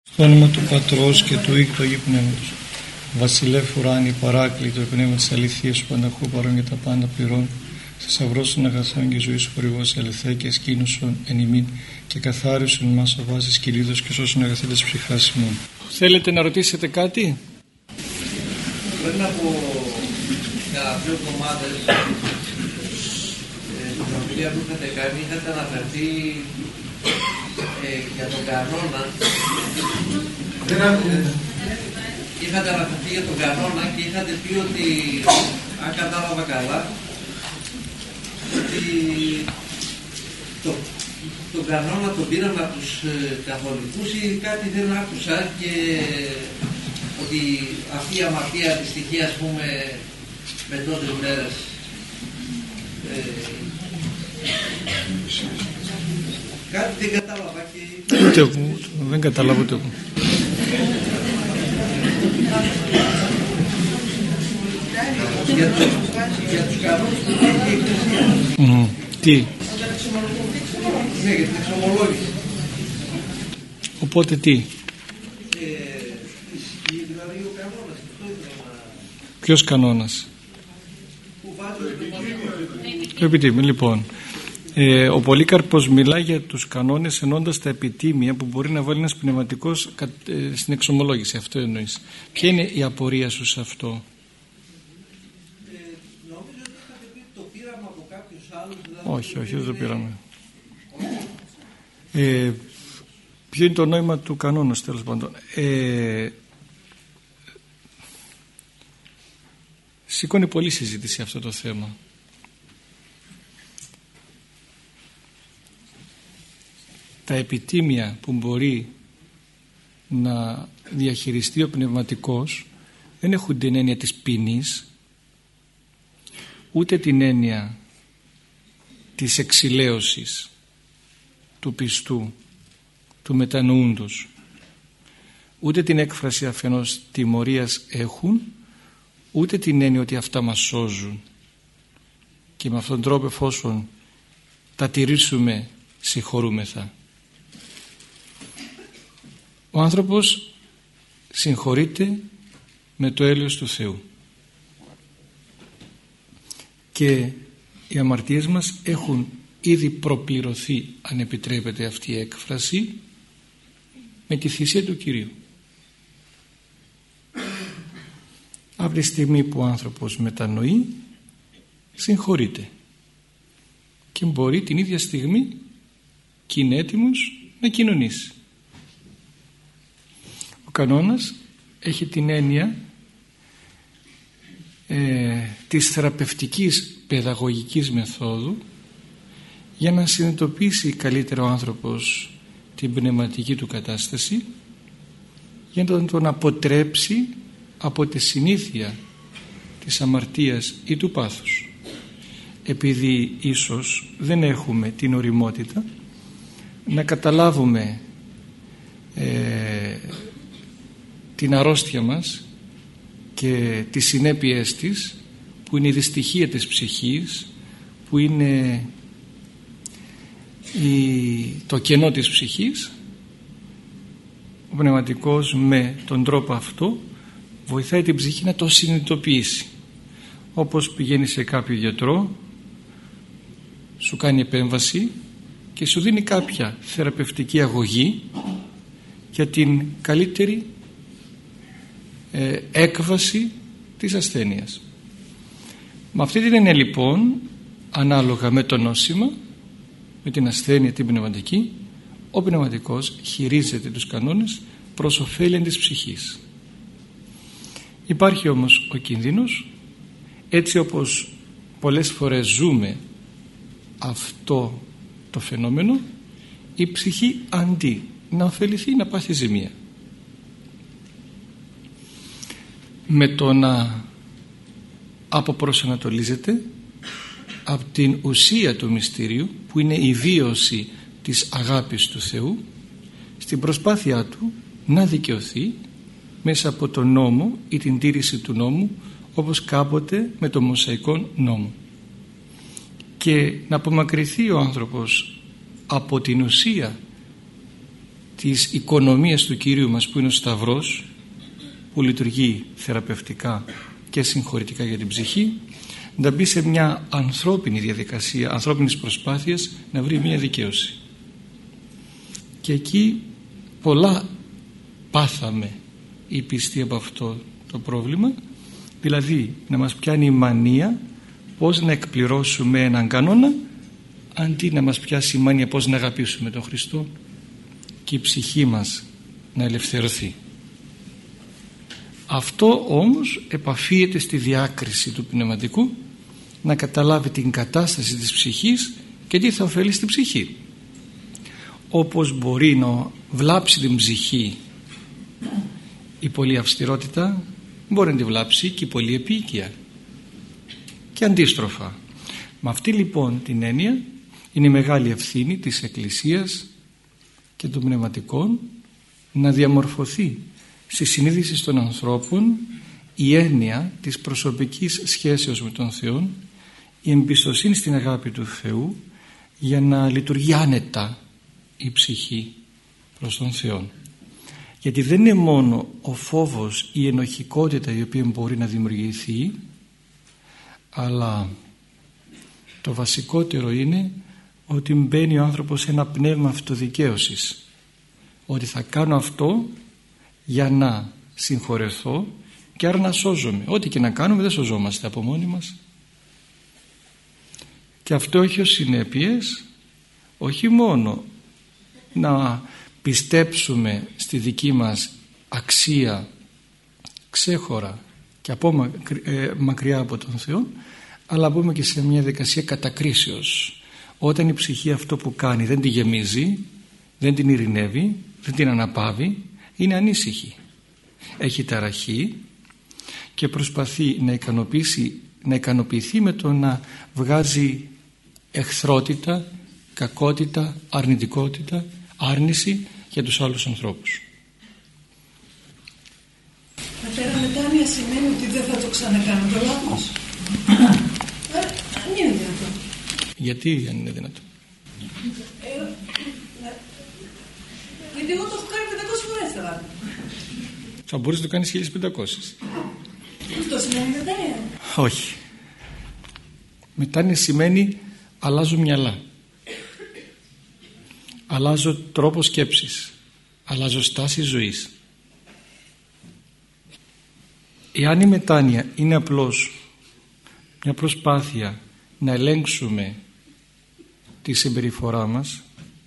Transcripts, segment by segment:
Στο όνομα του Πατρός και του Υιού και του Αγίου Πνεύματος. Βασιλεύ ουράνι, παράκλητο, πνεύμα της αληθείας σου, πανταχού παρών για τα πάντα πληρών, θησαυρός των αγαθών και ζωής χορηγός ελευθέ και σκήνουσον εν ημίν και καθάρισον μας ο βάσης κυλίδος και σώσον αγαθέτες ψυχάς ημών. Θέλετε να ρωτήσετε κάτι? Πριν από δύο εβδομάδες στην ομιλία που είχατε κάνει είχατε αναφερθεί για τον κανόνα. Είχατε αναφερθεί για τον κανόνα και είχατε πει ότι, αν κατάλαβα καλά, ότι τον κανόνα τον πήραν από τους καθολικούς ή κάτι δεν άκουσα, και ότι αυτή η αμαρτία της στοιχεία, ας πούμε, με τόσες μέρες κάτι δεν κατάλαβα και... Ούτε εγώ, δεν κατάλαβα ούτε εγώ. Για τους κανόνες που έχει η Εκκλησία. Τι? Ναι, για την εξομολόγηση. Οπότε τι? Δηλαδή ο κανόνας, αυτό ήθελα να... Ποιος κανόνας? Που βάζει Το επιτήμιο, λοιπόν. Ο Πολύκαρπος μιλάει για τους κανόνες ενώντας τα επιτήμια που μπορεί να βάλει ένας πνευματικός στην εξομολόγηση. Αυτό εννοείς. Ποια είναι η απορία σου σε αυτό? Νομίζω ότι είχατε πει το πήραμε από κάποιους άλλους. Δηλαδή Όχι, δεν το πήραμε. Ποιο είναι το νόημα του κανόνος, τέλος πάντων? Σηκώνει πολλή συζήτηση αυτό το θέμα. Τα επιτήμια που μπορεί να διαχειριστεί ο πνευματικός δεν έχουν την έννοια της ποινής, ούτε την έννοια της εξηλαίωσης του πιστού, του μετανοούντος, ούτε την έκφραση αφενός τιμωρίας έχουν, ούτε την έννοια ότι αυτά μας σώζουν και με αυτόν τον τρόπο, εφόσον τα τηρήσουμε, συγχωρούμεθα. Ο άνθρωπος συγχωρείται με το έλεος του Θεού και οι αμαρτίες μας έχουν ήδη προπληρωθεί, αν επιτρέπεται αυτή η έκφραση, με τη θυσία του Κυρίου. Από τη στιγμή που ο άνθρωπος μετανοεί, συγχωρείται και μπορεί την ίδια στιγμή και είναι έτοιμος να κοινωνήσει. Ο κανόνας έχει την έννοια της θεραπευτικής παιδαγωγικής μεθόδου για να συνειδητοποιήσει καλύτερα ο άνθρωπος την πνευματική του κατάσταση, για να τον αποτρέψει από τη συνήθεια της αμαρτίας ή του πάθους. Επειδή ίσως δεν έχουμε την ωριμότητα να καταλάβουμε την αρρώστια μας και τις συνέπειες της, που είναι η δυστυχία της ψυχής, που είναι το κενό της ψυχής, ο πνευματικός με τον τρόπο αυτό βοηθάει την ψυχή να το συνειδητοποιήσει. Όπως πηγαίνει σε κάποιο γιατρό, σου κάνει επέμβαση και σου δίνει κάποια θεραπευτική αγωγή για την καλύτερη έκβαση της ασθένειας. Με αυτή την έννοια, λοιπόν, ανάλογα με το νόσημα, με την ασθένεια την πνευματική, ο πνευματικός χειρίζεται τους κανόνες προς ωφέλη της ψυχής. Υπάρχει όμως ο κίνδυνος, έτσι όπως πολλές φορές ζούμε αυτό το φαινόμενο, η ψυχή αντί να ωφεληθεί, να πάθει ζημία. Με το να αποπροσανατολίζεται από την ουσία του μυστηρίου, που είναι η βίωση της αγάπης του Θεού, στην προσπάθειά του να δικαιωθεί μέσα από τον νόμο ή την τήρηση του νόμου, όπως κάποτε με τον Μωσαϊκό νόμο, και να απομακρυνθεί ο άνθρωπος από την ουσία της οικονομίας του Κυρίου μας που είναι ο Σταυρός, που λειτουργεί θεραπευτικά και συγχωρητικά για την ψυχή, να μπει σε μια ανθρώπινη διαδικασία, ανθρώπινης προσπάθειας να βρει μια δικαίωση. Και εκεί πολλά πάθαμε οι πιστοί από αυτό το πρόβλημα, δηλαδή να μας πιάνει η μανία πώς να εκπληρώσουμε έναν κανόνα, αντί να μας πιάσει η μανία πώς να αγαπήσουμε τον Χριστό και η ψυχή μας να ελευθερωθεί. Αυτό όμως επαφίεται στη διάκριση του πνευματικού, να καταλάβει την κατάσταση της ψυχής και τι θα ωφελεί στην ψυχή. Όπως μπορεί να βλάψει την ψυχή η πολλή αυστηρότητα, μπορεί να τη βλάψει και η πολλή επίοικια και αντίστροφα. Με αυτή λοιπόν την έννοια είναι μεγάλη ευθύνη της Εκκλησίας και των πνευματικών να διαμορφωθεί στη συνείδηση των ανθρώπων η έννοια της προσωπικής σχέσεως με τον Θεό, η εμπιστοσύνη στην αγάπη του Θεού, για να λειτουργεί άνετα η ψυχή προς τον Θεό. Γιατί δεν είναι μόνο ο φόβος, η ενοχικότητα η οποία μπορεί να δημιουργηθεί, αλλά το βασικότερο είναι ότι μπαίνει ο άνθρωπος σε ένα πνεύμα αυτοδικαίωσης, ότι θα κάνω αυτό για να συγχωρεθώ και άρα να σώζομαι. Ό,τι και να κάνουμε δεν σωζόμαστε από μόνοι μας. Και αυτό έχει ως συνέπειες όχι μόνο να πιστέψουμε στη δική μας αξία ξέχωρα και μακριά από τον Θεό, αλλά μπούμε και σε μια δικασία κατακρίσεως. Όταν η ψυχή αυτό που κάνει δεν τη γεμίζει, δεν την ειρηνεύει, δεν την αναπαύει, είναι ανήσυχη, έχει ταραχή και προσπαθεί να ικανοποιηθεί με το να βγάζει εχθρότητα, κακότητα, αρνητικότητα, άρνηση για τους άλλους ανθρώπους. Πατέρα, μετάνοια σημαίνει ότι δεν θα το ξανακάνω το λάθος? Δεν είναι δυνατό. Γιατί δεν είναι δυνατό? Γιατί εγώ το έχω κάνει 500 φορές τα λάθη. Θα μπορείς να το κάνεις 1500. Αυτό σημαίνει μετάνοια? Όχι. Μετάνοια σημαίνει αλλάζω μυαλά, αλλάζω τρόπο σκέψης, αλλάζω στάση ζωής. Εάν η μετάνοια είναι απλώς μια προσπάθεια να ελέγξουμε τη συμπεριφορά μας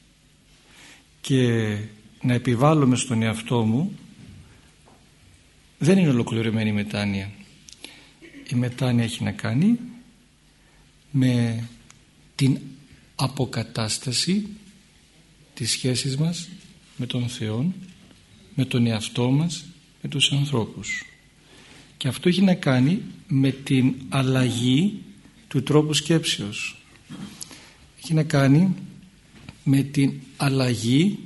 και να επιβάλλουμε στον εαυτό μου, δεν είναι ολοκληρωμένη η μετάνοια. Η μετάνοια έχει να κάνει με την αποκατάσταση της σχέσης μας με τον Θεό, με τον εαυτό μας, με τους ανθρώπους. Και αυτό έχει να κάνει με την αλλαγή του τρόπου σκέψεως. Έχει να κάνει με την αλλαγή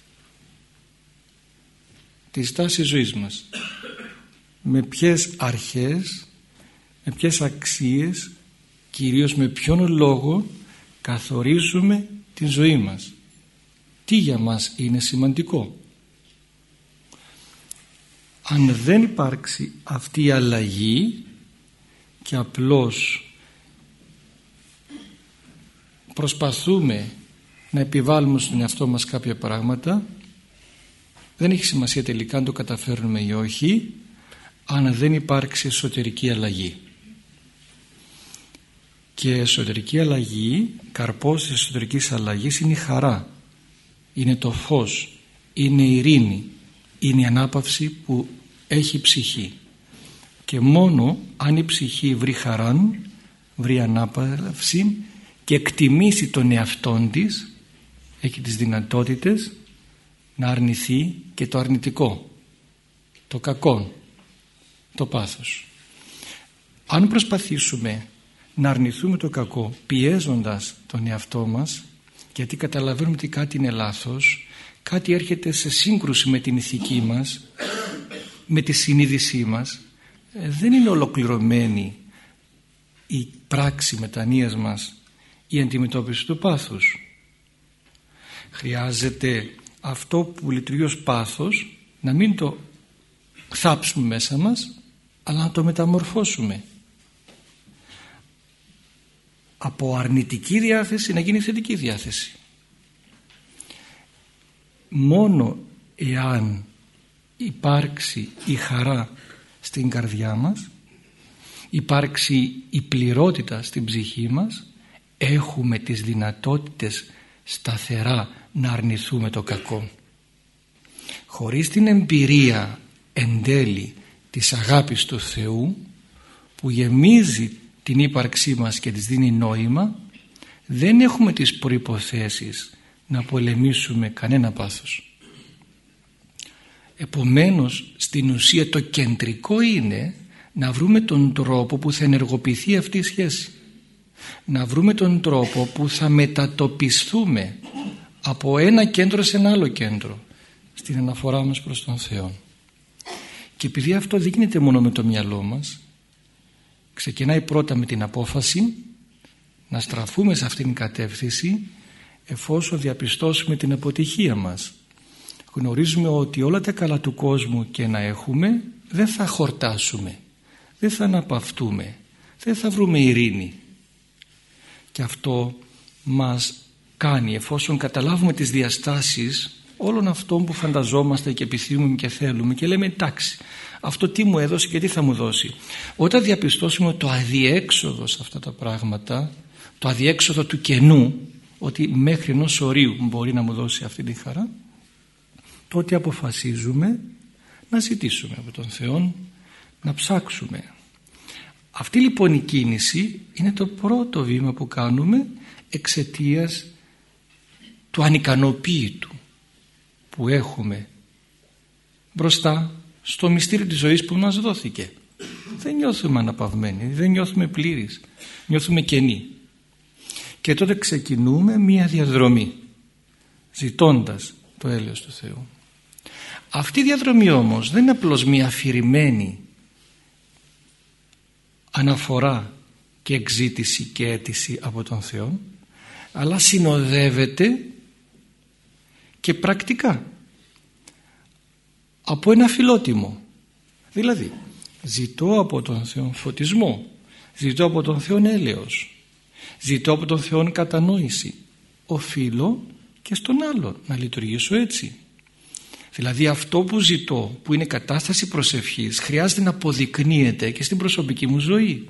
της τάσης ζωής μας. Με ποιες αρχές, με ποιες αξίες, κυρίως με ποιον λόγο καθορίζουμε την ζωή μας. Τι για μας είναι σημαντικό. Αν δεν υπάρξει αυτή η αλλαγή και απλώς προσπαθούμε να επιβάλλουμε στον εαυτό μας κάποια πράγματα, δεν έχει σημασία τελικά αν το καταφέρνουμε ή όχι, αν δεν υπάρξει εσωτερική αλλαγή. Και εσωτερική αλλαγή, καρπός της εσωτερικής αλλαγής είναι η χαρά, είναι το φως, είναι η ειρήνη, είναι η ανάπαυση που έχει η ψυχή. Και μόνο αν η ψυχή βρει χαράν, βρει ανάπαυση και εκτιμήσει τον εαυτόν της, έχει τις δυνατότητες να αρνηθεί και το αρνητικό, το κακό, το πάθος. Αν προσπαθήσουμε να αρνηθούμε το κακό πιέζοντας τον εαυτό μας, γιατί καταλαβαίνουμε ότι κάτι είναι λάθος, κάτι έρχεται σε σύγκρουση με την ηθική μας, με τη συνείδησή μας, δεν είναι ολοκληρωμένη η πράξη μετανοίας μας, η αντιμετώπιση του πάθους. Χρειάζεται αυτό που λειτουργεί ως πάθος να μην το θάψουμε μέσα μας, αλλά να το μεταμορφώσουμε από αρνητική διάθεση να γίνει θετική διάθεση. Μόνο εάν υπάρξει η χαρά στην καρδιά μας, υπάρξει η πληρότητα στην ψυχή μας, έχουμε τις δυνατότητες σταθερά να αρνηθούμε το κακό. Χωρίς την εμπειρία εν τέλει της αγάπης του Θεού που γεμίζει την ύπαρξή μας και της δίνει νόημα, δεν έχουμε τις προϋποθέσεις να πολεμήσουμε κανένα πάθος. Επομένως, στην ουσία το κεντρικό είναι να βρούμε τον τρόπο που θα ενεργοποιηθεί αυτή η σχέση. Να βρούμε τον τρόπο που θα μετατοπιστούμε από ένα κέντρο σε ένα άλλο κέντρο στην αναφορά μας προς τον Θεό. Και επειδή αυτό δεν γίνεται μόνο με το μυαλό μας, ξεκινάει πρώτα με την απόφαση να στραφούμε σε αυτήν την κατεύθυνση. Εφόσον διαπιστώσουμε την αποτυχία μας, γνωρίζουμε ότι όλα τα καλά του κόσμου και να έχουμε, δεν θα χορτάσουμε, δεν θα αναπαυτούμε, δεν θα βρούμε ειρήνη. Και αυτό μας κάνει, εφόσον καταλάβουμε τις διαστάσεις όλων αυτών που φανταζόμαστε και επιθυμούμε και θέλουμε και λέμε εντάξει, αυτό τι μου έδωσε και τι θα μου δώσει. Όταν διαπιστώσουμε το αδιέξοδο σε αυτά τα πράγματα, το αδιέξοδο του κενού, ότι μέχρι ενός ορίου μπορεί να μου δώσει αυτή τη χαρά, τότε αποφασίζουμε να ζητήσουμε από τον Θεό, να ψάξουμε. Αυτή λοιπόν η κίνηση είναι το πρώτο βήμα που κάνουμε εξαιτίας του ανικανοποίητου που έχουμε μπροστά στο μυστήριο της ζωής που μας δόθηκε. Δεν νιώθουμε αναπαυμένοι, δεν νιώθουμε πλήρεις, νιώθουμε κενοί. Και τότε ξεκινούμε μία διαδρομή ζητώντας το έλεος του Θεού. Αυτή η διαδρομή όμως δεν είναι απλώς μία αφηρημένη αναφορά και εξήτηση και αίτηση από τον Θεό, αλλά συνοδεύεται και πρακτικά από ένα φιλότιμο. Δηλαδή ζητώ από τον Θεό φωτισμό, ζητώ από τον Θεό έλεος, ζητώ από τον Θεό κατανόηση. Οφείλω και στον άλλο να λειτουργήσω έτσι. Δηλαδή αυτό που ζητώ, που είναι κατάσταση προσευχής, χρειάζεται να αποδεικνύεται και στην προσωπική μου ζωή.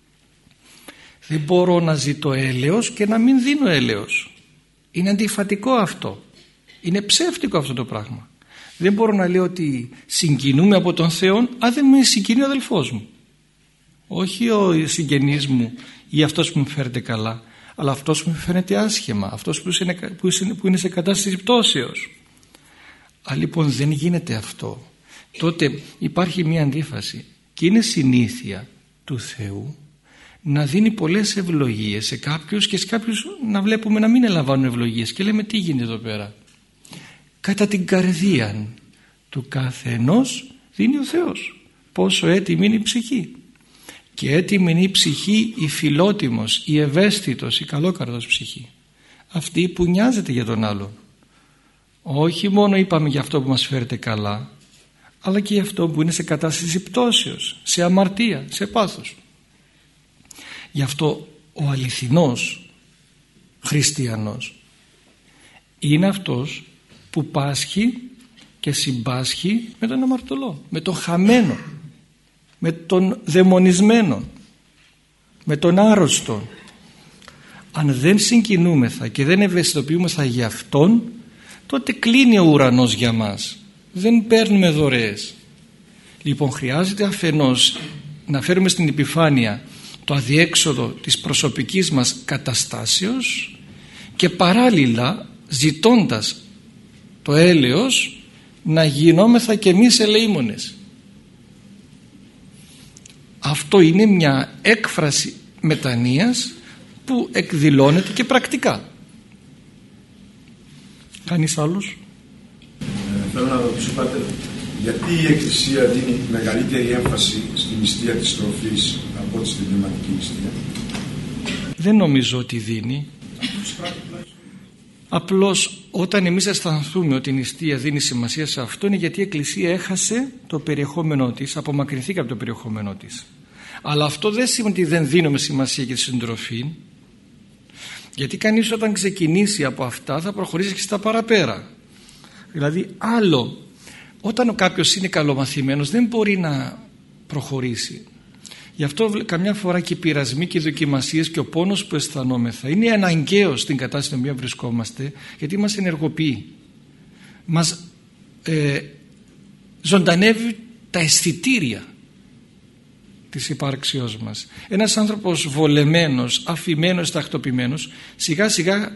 Δεν μπορώ να ζητώ έλεος και να μην δίνω έλεος. Είναι αντιφατικό αυτό. Είναι ψεύτικο αυτό το πράγμα. Δεν μπορώ να λέω ότι συγκινούμε από τον Θεό αν δεν με συγκινεί ο αδελφός μου. Όχι ο συγγενής μου ή αυτός που μου φέρεται καλά, αλλά αυτός που μου φαίνεται άσχημα, αυτός που είναι σε κατάσταση πτώσεως. Αλλά λοιπόν δεν γίνεται αυτό. Τότε υπάρχει μια αντίφαση και είναι συνήθεια του Θεού να δίνει πολλές ευλογίες σε κάποιους και σε κάποιους να βλέπουμε να μην ελαμβάνουν ευλογίες και λέμε τι γίνεται εδώ πέρα. Κατά την καρδία του καθενός δίνει ο Θεός πόσο έτοιμη είναι η ψυχή. Και έτοιμη είναι η ψυχή, η φιλότιμος, η ευαίσθητος, η καλόκαρδος ψυχή. Αυτή που νοιάζεται για τον άλλο. Όχι μόνο είπαμε για αυτό που μας φέρεται καλά, αλλά και για αυτό που είναι σε κατάσταση πτώσεως, σε αμαρτία, σε πάθος. Γι' αυτό ο αληθινός χριστιανός είναι αυτός που πάσχει και συμπάσχει με τον αμαρτωλό, με τον χαμένο, με τον δαιμονισμένο, με τον άρρωστο. Αν δεν συγκινούμεθα και δεν ευαισθητοποιούμεθα για αυτόν, τότε κλείνει ο ουρανός για μας. Δεν παίρνουμε δωρεές. Λοιπόν, χρειάζεται αφενός να φέρουμε στην επιφάνεια το αδιέξοδο της προσωπικής μας καταστάσεως και παράλληλα ζητώντας το έλεος να γινόμεθα και εμείς ελεήμονες. Αυτό είναι μια έκφραση μετανοίας που εκδηλώνεται και πρακτικά. Κανείς άλλος? Θέλω να ρωτήσω, Πάτερ, γιατί η Εκκλησία δίνει μεγαλύτερη έμφαση στη νηστεία της τροφής από ό,τι στην πνευματική νηστεία? Δεν νομίζω ότι δίνει. Απλώς όταν εμείς αισθανθούμε ότι η νηστεία δίνει σημασία σε αυτό, είναι γιατί η Εκκλησία έχασε το περιεχόμενό της, απομακρυνθήκε από το περιεχόμενό της. Αλλά αυτό δεν σημαίνει ότι δεν δίνουμε σημασία για τη συντροφή, γιατί κανείς όταν ξεκινήσει από αυτά θα προχωρήσει και στα παραπέρα. Δηλαδή άλλο, όταν κάποιος είναι καλομαθημένος δεν μπορεί να προχωρήσει. Γι' αυτό καμιά φορά και οι πειρασμοί και οι δοκιμασίες και ο πόνος που αισθανόμεθα είναι αναγκαίος στην κατάσταση στην οποία βρισκόμαστε, γιατί μας ενεργοποιεί, μας ζωντανεύει τα αισθητήρια της υπάρξεώς μας. Ένας άνθρωπος βολεμένος, αφημένος, τακτοποιημένος, σιγά σιγά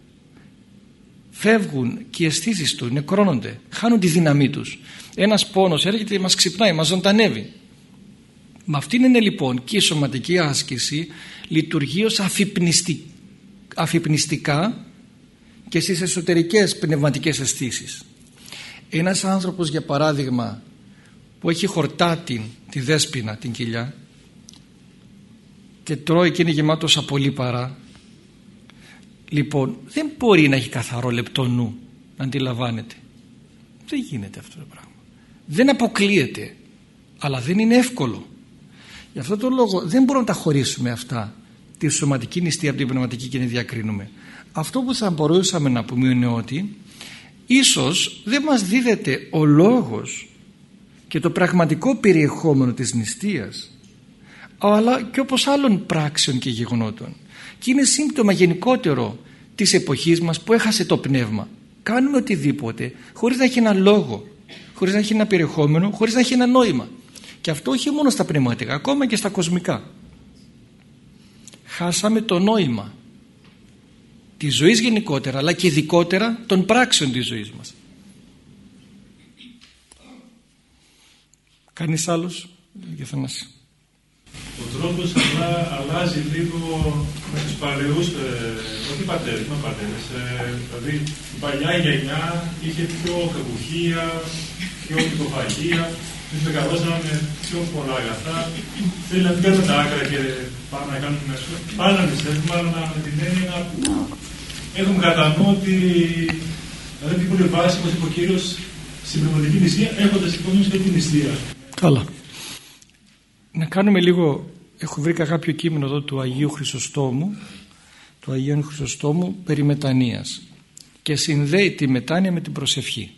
φεύγουν και οι αισθήσεις του, νεκρώνονται, χάνουν τη δύναμή τους. Ένας πόνος έρχεται και μας ξυπνάει, μας ζωντανεύει. Με αυτήν είναι λοιπόν και η σωματική άσκηση λειτουργεί ως αφυπνιστικά και στις εσωτερικές πνευματικές αισθήσεις. Ένας άνθρωπος, για παράδειγμα, που έχει χορτάτη τη δέσποινα, την κοιλιά, και τρώει και είναι γεμάτος από λίπαρα, λοιπόν δεν μπορεί να έχει καθαρό λεπτό νου, να αντιλαμβάνεται. Δεν γίνεται αυτό το πράγμα. Δεν αποκλείεται, αλλά δεν είναι εύκολο. Γι' αυτό το λόγο δεν μπορούμε να τα χωρίσουμε αυτά, τη σωματική νηστεία από την πνευματική, και να διακρίνουμε. Αυτό που θα μπορούσαμε να πούμε είναι ότι ίσως δεν μας δίδεται ο λόγος και το πραγματικό περιεχόμενο της νηστείας, αλλά και όπως άλλων πράξεων και γεγονότων. Και είναι σύμπτωμα γενικότερο της εποχής μας που έχασε το πνεύμα. Κάνουμε οτιδήποτε χωρίς να έχει ένα λόγο, χωρίς να έχει ένα περιεχόμενο, χωρίς να έχει ένα νόημα. Και αυτό όχι μόνο στα πνευματικά, ακόμα και στα κοσμικά. Χάσαμε το νόημα της ζωής γενικότερα, αλλά και ειδικότερα των πράξεων της ζωής μας. Κανείς άλλος για Θανάση? Ο τρόπος αλλάζει λίγο με τους παλαιούς, όχι πατέρες, μα πατέρες. Δηλαδή η παλιά γενιά είχε πιο κακουχία, πιο λιποφαγία. Εμείς μεγαλώσαμε πιο πολλά αγαθά. Θέλει να μην κάνουμε τα άκρα και πάμε να κάνουμε πάλι να νηστεύουμε, αλλά με την έννοια να έχουμε κατά νου ότι δηλαδή την πολύ βάση, όπως είπε ο Κύριος, στην πνευματική νηστεία, έχοντας υπόψη και την νηστεία. Καλά. Να κάνουμε λίγο, έχω βρει κάποιο κείμενο εδώ του Αγίου Χρυσοστόμου, του Αγίου Χρυσοστόμου περί μετανοίας, και συνδέει τη μετάνοια με την προσευχή.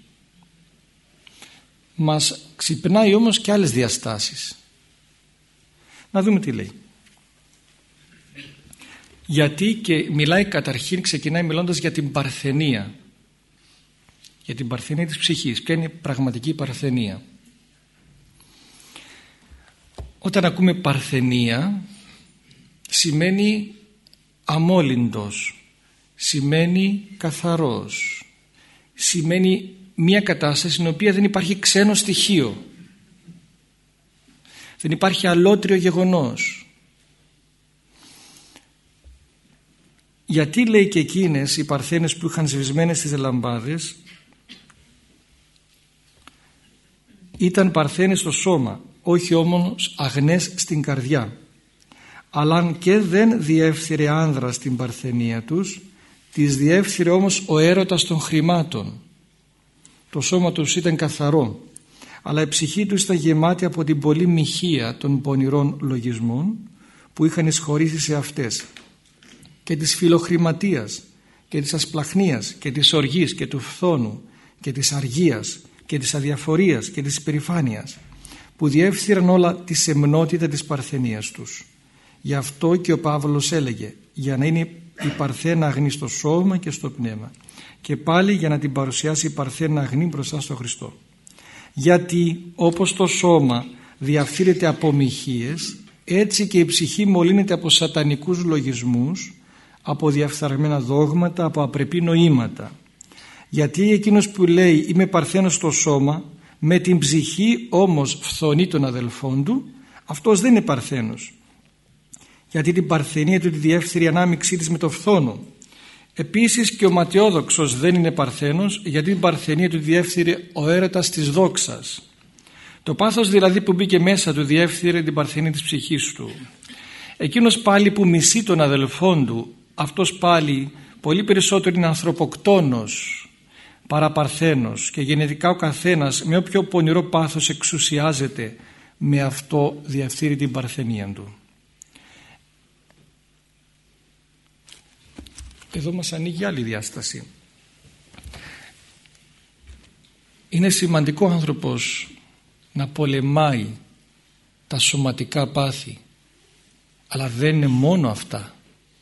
Μας ξυπνάει όμως και άλλες διαστάσεις. Να δούμε τι λέει. Γιατί και μιλάει καταρχήν, ξεκινάει μιλώντας για την παρθενία. Για την παρθενία της ψυχής. Ποια είναι η πραγματική παρθενία? Όταν ακούμε παρθενία σημαίνει αμόλυντος, σημαίνει καθαρός, σημαίνει μια κατάσταση στην οποία δεν υπάρχει ξένο στοιχείο, δεν υπάρχει αλότριο γεγονός. Γιατί λέει και εκείνες οι παρθένες που είχαν σβησμένες στις λαμπάδες ήταν παρθένες στο σώμα, όχι όμως αγνές στην καρδιά. Αλλά αν και δεν διεύθυρε άνδρα στην παρθενία τους, τις διεύθυρε όμως ο έρωτας των χρημάτων. Το σώμα τους ήταν καθαρό, αλλά η ψυχή τους ήταν γεμάτη από την πολλή μοιχεία των πονηρών λογισμών που είχαν εισχωρήσει σε αυτές, και της φιλοχρηματίας και της ασπλαχνίας και της οργής και του φθόνου και της αργίας και της αδιαφορίας και της υπερηφάνειας, που διεύθυραν όλα τη σεμνότητα της παρθενίας τους. Γι' αυτό και ο Παύλος έλεγε, για να είναι η παρθένα αγνή στο σώμα και στο πνεύμα, και πάλι για να την παρουσιάσει η παρθένα αγνή μπροστά στο Χριστό. Γιατί όπως το σώμα διαφθείρεται από μοιχείες, έτσι και η ψυχή μολύνεται από σατανικούς λογισμούς, από διαφθαρμένα δόγματα, από απρεπή νοήματα. Γιατί εκείνος που λέει είμαι παρθένος στο σώμα, με την ψυχή όμως φθονεί τον αδελφόν του, αυτός δεν είναι παρθένος. Γιατί την παρθενία του τη διεύθυρη ανάμειξή της με το φθόνο. Επίσης και ο ματιόδοξος δεν είναι παρθένος, γιατί την παρθενία του διεύθυρε ο έρωτας της δόξας. Το πάθος δηλαδή που μπήκε μέσα του διεύθυρε την παρθενία της ψυχής του. Εκείνος πάλι που μισεί τον αδελφόν του, αυτός πάλι πολύ περισσότερο είναι ανθρωποκτόνος παρά παρθένος και γενετικά ο καθένας με όποιο πονηρό πάθος εξουσιάζεται, με αυτό διαφθείρει την παρθενία του. Εδώ μας ανοίγει άλλη διάσταση. Είναι σημαντικό ο άνθρωπος να πολεμάει τα σωματικά πάθη, αλλά δεν είναι μόνο αυτά.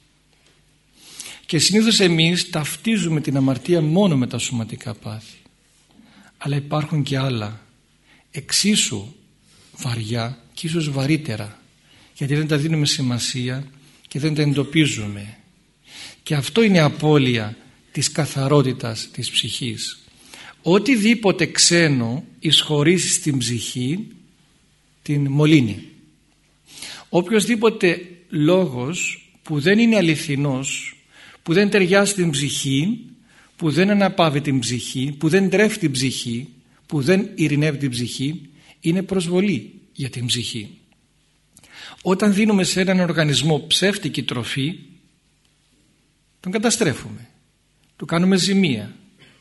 Και συνήθως εμείς ταυτίζουμε την αμαρτία μόνο με τα σωματικά πάθη, αλλά υπάρχουν και άλλα εξίσου βαριά και ίσως βαρύτερα, γιατί δεν τα δίνουμε σημασία και δεν τα εντοπίζουμε. Και αυτό είναι απώλεια της καθαρότητας της ψυχής. Οτιδήποτε ξένο εισχωρήσει στην ψυχή την μολύνει. Οποιοσδήποτε λόγος που δεν είναι αληθινός, που δεν ταιριάζει την ψυχή, που δεν αναπαύει την ψυχή, που δεν τρέφει την ψυχή, που δεν ειρηνεύει την ψυχή, είναι προσβολή για την ψυχή. Όταν δίνουμε σε έναν οργανισμό ψεύτικη τροφή, τον καταστρέφουμε, του κάνουμε ζημία.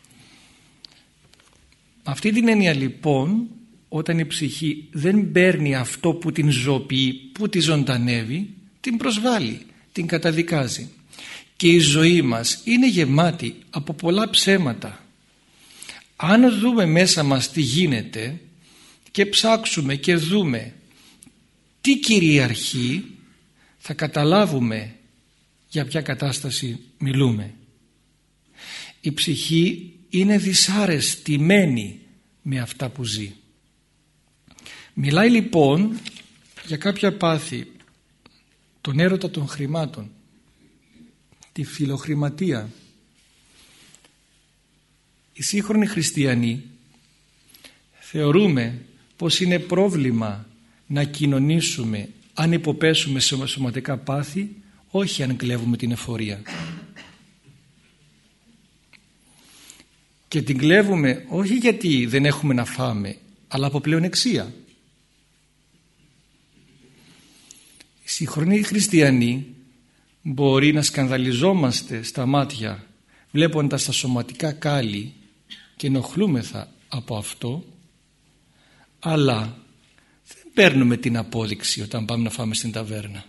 Αυτή την έννοια λοιπόν, όταν η ψυχή δεν παίρνει αυτό που την ζωοποιεί, που τη ζωντανεύει, την προσβάλλει, την καταδικάζει. Και η ζωή μας είναι γεμάτη από πολλά ψέματα. Αν δούμε μέσα μας τι γίνεται και ψάξουμε και δούμε τι κυριαρχεί, θα καταλάβουμε για ποια κατάσταση μιλούμε. Η ψυχή είναι δυσαρεστημένη με αυτά που ζει. Μιλάει λοιπόν για κάποια πάθη, τον έρωτα των χρημάτων, τη φιλοχρηματία. Οι σύγχρονοι χριστιανοί θεωρούμε πως είναι πρόβλημα να κοινωνήσουμε αν υποπέσουμε σε σωματικά πάθη, όχι αν κλέβουμε την εφορία. Και την κλέβουμε όχι γιατί δεν έχουμε να φάμε, αλλά από πλεονεξία. Οι σύγχρονοι χριστιανοί μπορεί να σκανδαλιζόμαστε στα μάτια βλέποντας τα σωματικά κάλλη και ενοχλούμεθα από αυτό, αλλά δεν παίρνουμε την απόδειξη όταν πάμε να φάμε στην ταβέρνα.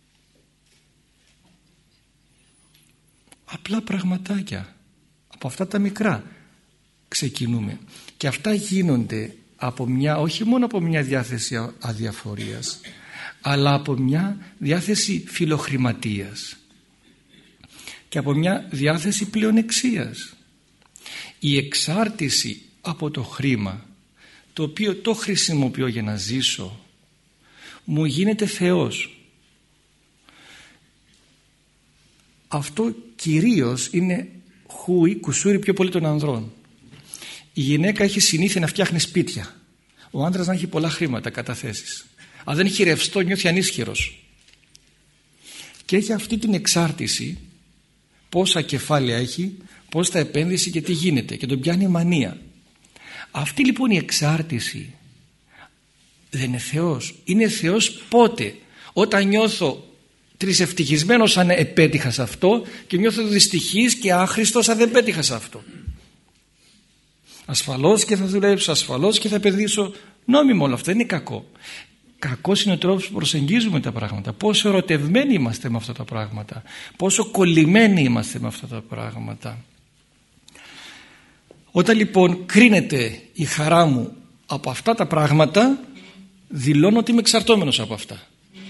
Απλά πραγματάκια, από αυτά τα μικρά ξεκινούμε, και αυτά γίνονται από όχι μόνο από μια διάθεση αδιαφορίας, αλλά από μια διάθεση φιλοχρηματίας και από μια διάθεση πλεονεξίας. Η εξάρτηση από το χρήμα, το οποίο το χρησιμοποιώ για να ζήσω, μου γίνεται Θεός. Αυτό κυρίως είναι κουσούρι πιο πολύ των ανδρών. Η γυναίκα έχει συνήθεια να φτιάχνει σπίτια, ο άντρας να έχει πολλά χρήματα, καταθέσεις. Αν δεν έχει ρευστό, νιώθει ανίσχυρος και έχει αυτή την εξάρτηση, πόσα κεφάλαια έχει, πώς τα επένδυσε και τι γίνεται, και τον πιάνει μανία. Αυτή λοιπόν η εξάρτηση δεν είναι Θεός. Είναι Θεός πότε? Όταν νιώθω τρισευτυχισμένος αν επέτυχα σε αυτό και νιώθω δυστυχής και άχρηστος αν δεν πέτυχα σε αυτό. Ασφαλώς και θα δουλέψω, ασφαλώς και θα επενδύσω. Νόμιμο όλο αυτό, δεν είναι κακό. Κακός είναι ο τρόπος που προσεγγίζουμε τα πράγματα, πόσο ερωτευμένοι είμαστε με αυτά τα πράγματα, πόσο κολλημένοι είμαστε με αυτά τα πράγματα. Όταν λοιπόν κρίνεται η χαρά μου από αυτά τα πράγματα, δηλώνω ότι είμαι εξαρτώμενος από αυτά.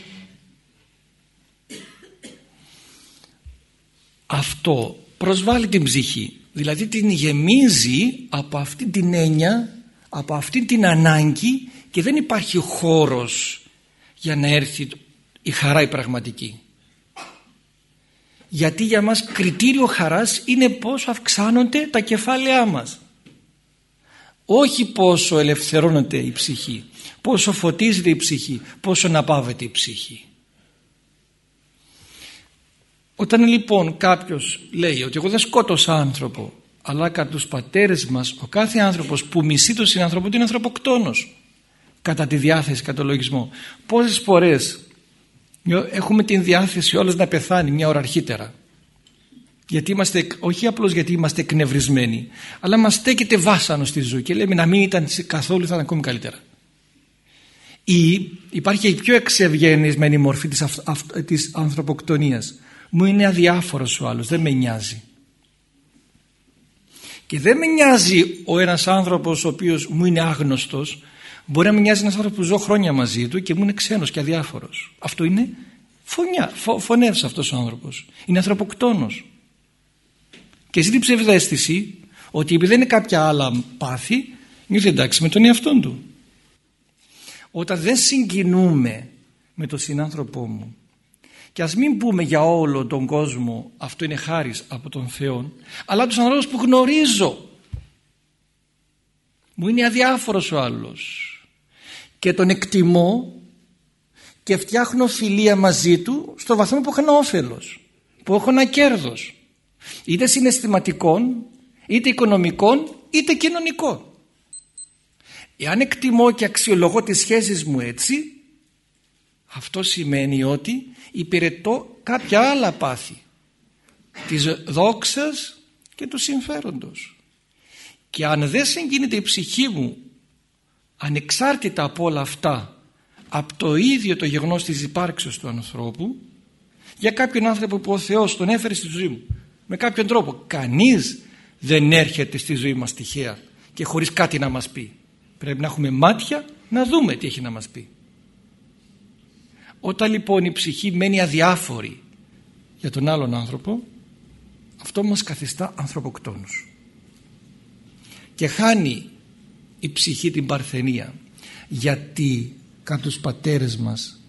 Αυτό προσβάλλει την ψυχή, δηλαδή την γεμίζει από αυτή την έννοια, από αυτή την ανάγκη, και δεν υπάρχει χώρος για να έρθει η χαρά η πραγματική. Γιατί για μας κριτήριο χαράς είναι πόσο αυξάνονται τα κεφάλαιά μας, όχι πόσο ελευθερώνεται η ψυχή, πόσο φωτίζεται η ψυχή, πόσο αναπαύεται η ψυχή. Όταν λοιπόν κάποιος λέει ότι εγώ δεν σκότωσα άνθρωπο, αλλά κατά τους πατέρες μας ο κάθε άνθρωπος που μισεί τον συνάνθρωπο του είναι ανθρωποκτόνος, κατά τη διάθεση, κατά το λογισμό. Πόσες φορές έχουμε την διάθεση όλος να πεθάνει μια ώρα αρχίτερα, Γιατί όχι απλώς γιατί είμαστε εκνευρισμένοι, αλλά μας στέκεται βάσανο στη ζωή και λέμε να μην ήταν καθόλου, θα ήταν ακόμη καλύτερα. Ή υπάρχει η πιο εξευγενισμένη μορφή της ανθρωποκτονίας. Μου είναι αδιάφορος ο άλλος, δεν με νοιάζει. Και δεν με νοιάζει ο ένας άνθρωπος ο οποίος μου είναι άγνωστος. Μπορεί να με νοιάζει ένας άνθρωπος που ζω χρόνια μαζί του και μου είναι ξένος και αδιάφορος. Αυτό είναι φωνεύς αυτός ο άνθρωπος. Είναι ανθρωποκτόνος. Και ζει την ψευδαίσθηση ότι επειδή δεν είναι κάποια άλλα πάθη, νιώθει εντάξει με τον εαυτόν του. Όταν δεν συγκινούμε με τον συνάνθρωπό μου, και ας μην πούμε για όλο τον κόσμο αυτό είναι χάρις από τον Θεό, αλλά τους ανθρώπους που γνωρίζω, μου είναι αδιάφορος ο άλλος και τον εκτιμώ και φτιάχνω φιλία μαζί του στο βαθμό που έχω ένα όφελος, που έχω ένα κέρδος, είτε συναισθηματικών, είτε οικονομικών, είτε κοινωνικών. Εάν εκτιμώ και αξιολογώ τις σχέσεις μου έτσι, αυτό σημαίνει ότι υπηρετώ κάποια άλλα πάθη της δόξας και του συμφέροντος. Και αν δεν συγκινείται η ψυχή μου ανεξάρτητα από όλα αυτά, από το ίδιο το γεγονός της υπάρξεως του ανθρώπου, για κάποιον άνθρωπο που ο Θεός τον έφερε στη ζωή μου με κάποιον τρόπο, κανείς δεν έρχεται στη ζωή μας τυχαία και χωρίς κάτι να μας πει. Πρέπει να έχουμε μάτια να δούμε τι έχει να μας πει. Όταν λοιπόν η ψυχή μένει αδιάφορη για τον άλλον άνθρωπο, αυτό μας καθιστά ανθρωποκτόνους. Και χάνει η ψυχή την παρθενία, γιατί κατά τους πατέρες μας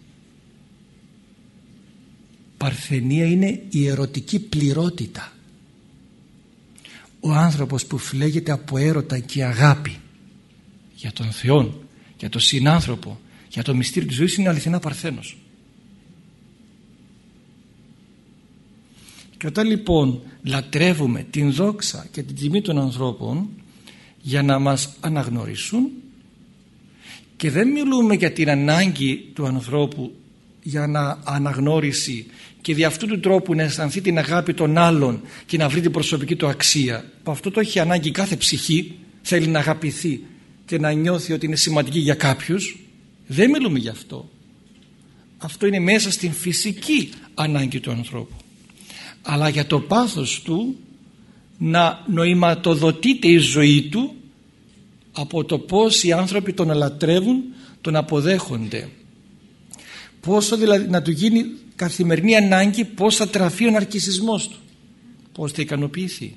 παρθενία είναι η ερωτική πληρότητα. Ο άνθρωπος που φλέγεται από έρωτα και αγάπη για τον Θεό, για τον συνάνθρωπο, για το μυστήριο της ζωής, είναι αληθινά παρθένος. Και όταν λοιπόν λατρεύουμε την δόξα και την τιμή των ανθρώπων για να μας αναγνωρίσουν, και δεν μιλούμε για την ανάγκη του ανθρώπου για να αναγνώριση και δι' αυτού του τρόπου να αισθανθεί την αγάπη των άλλων και να βρει την προσωπική του αξία, που αυτό το έχει ανάγκη κάθε ψυχή, θέλει να αγαπηθεί και να νιώθει ότι είναι σημαντική για κάποιους, δεν μιλούμε γι' αυτό. Αυτό είναι μέσα στην φυσική ανάγκη του ανθρώπου. Αλλά για το πάθος του να νοηματοδοτείται η ζωή του από το πώς οι άνθρωποι τον λατρεύουν, τον αποδέχονται. Πόσο δηλαδή να του γίνει καθημερινή ανάγκη, πώς θα τραφεί ο ναρκισσισμός του, πώς θα ικανοποιηθεί.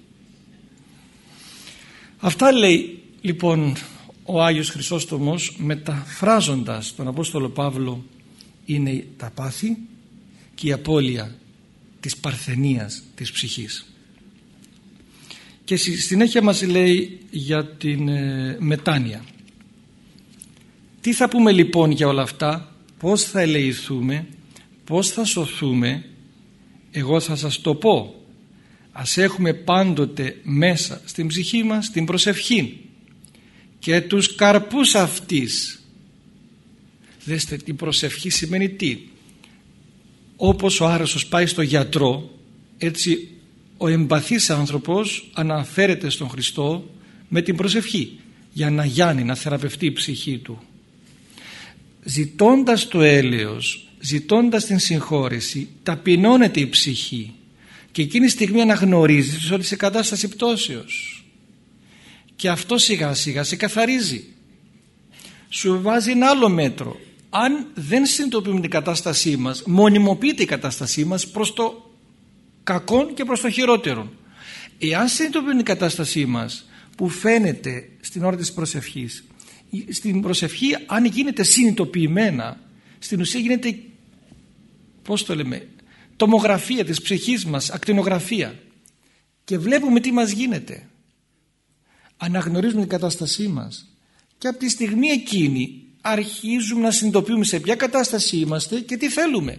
Αυτά λέει λοιπόν ο Άγιος Χρυσόστομος, μεταφράζοντας τον Απόστολο Παύλο, είναι τα πάθη και η απώλεια της παρθενίας της ψυχής. Και στη συνέχεια μας λέει για την μετάνοια. Τι θα πούμε λοιπόν για όλα αυτά, πώς θα ελεηθούμε, πώς θα σωθούμε? Εγώ θα σας το πω. Ας έχουμε πάντοτε μέσα στην ψυχή μας την προσευχή και τους καρπούς αυτής. Δέστε, την προσευχή σημαίνει τι? Όπως ο άρρωστος πάει στο γιατρό, έτσι ο εμπαθής άνθρωπος αναφέρεται στον Χριστό με την προσευχή για να γιάνει, να θεραπευτεί η ψυχή του. Ζητώντας το έλεος, ζητώντας την συγχώρεση, ταπεινώνεται η ψυχή και εκείνη τη στιγμή αναγνωρίζεις ότι σε κατάσταση πτώσεως, και αυτό σιγά σιγά σε καθαρίζει, σου βάζει ένα άλλο μέτρο. Αν δεν συνειδητοποιούμε την κατάστασή μας, μονιμοποιείται η κατάστασή μας προς το κακό και προς το χειρότερο. Εάν συνειδητοποιούμε την κατάστασή μας, που φαίνεται στην ώρα της προσευχής, στην προσευχή αν γίνεται συνειδητοποιημένα, στην ουσία γίνεται, πώς το λέμε, τομογραφία της ψυχής μας, ακτινογραφία, και βλέπουμε τι μας γίνεται. Αναγνωρίζουμε την κατάστασή μας και από τη στιγμή εκείνη αρχίζουμε να συνειδητοποιούμε σε ποια κατάσταση είμαστε και τι θέλουμε.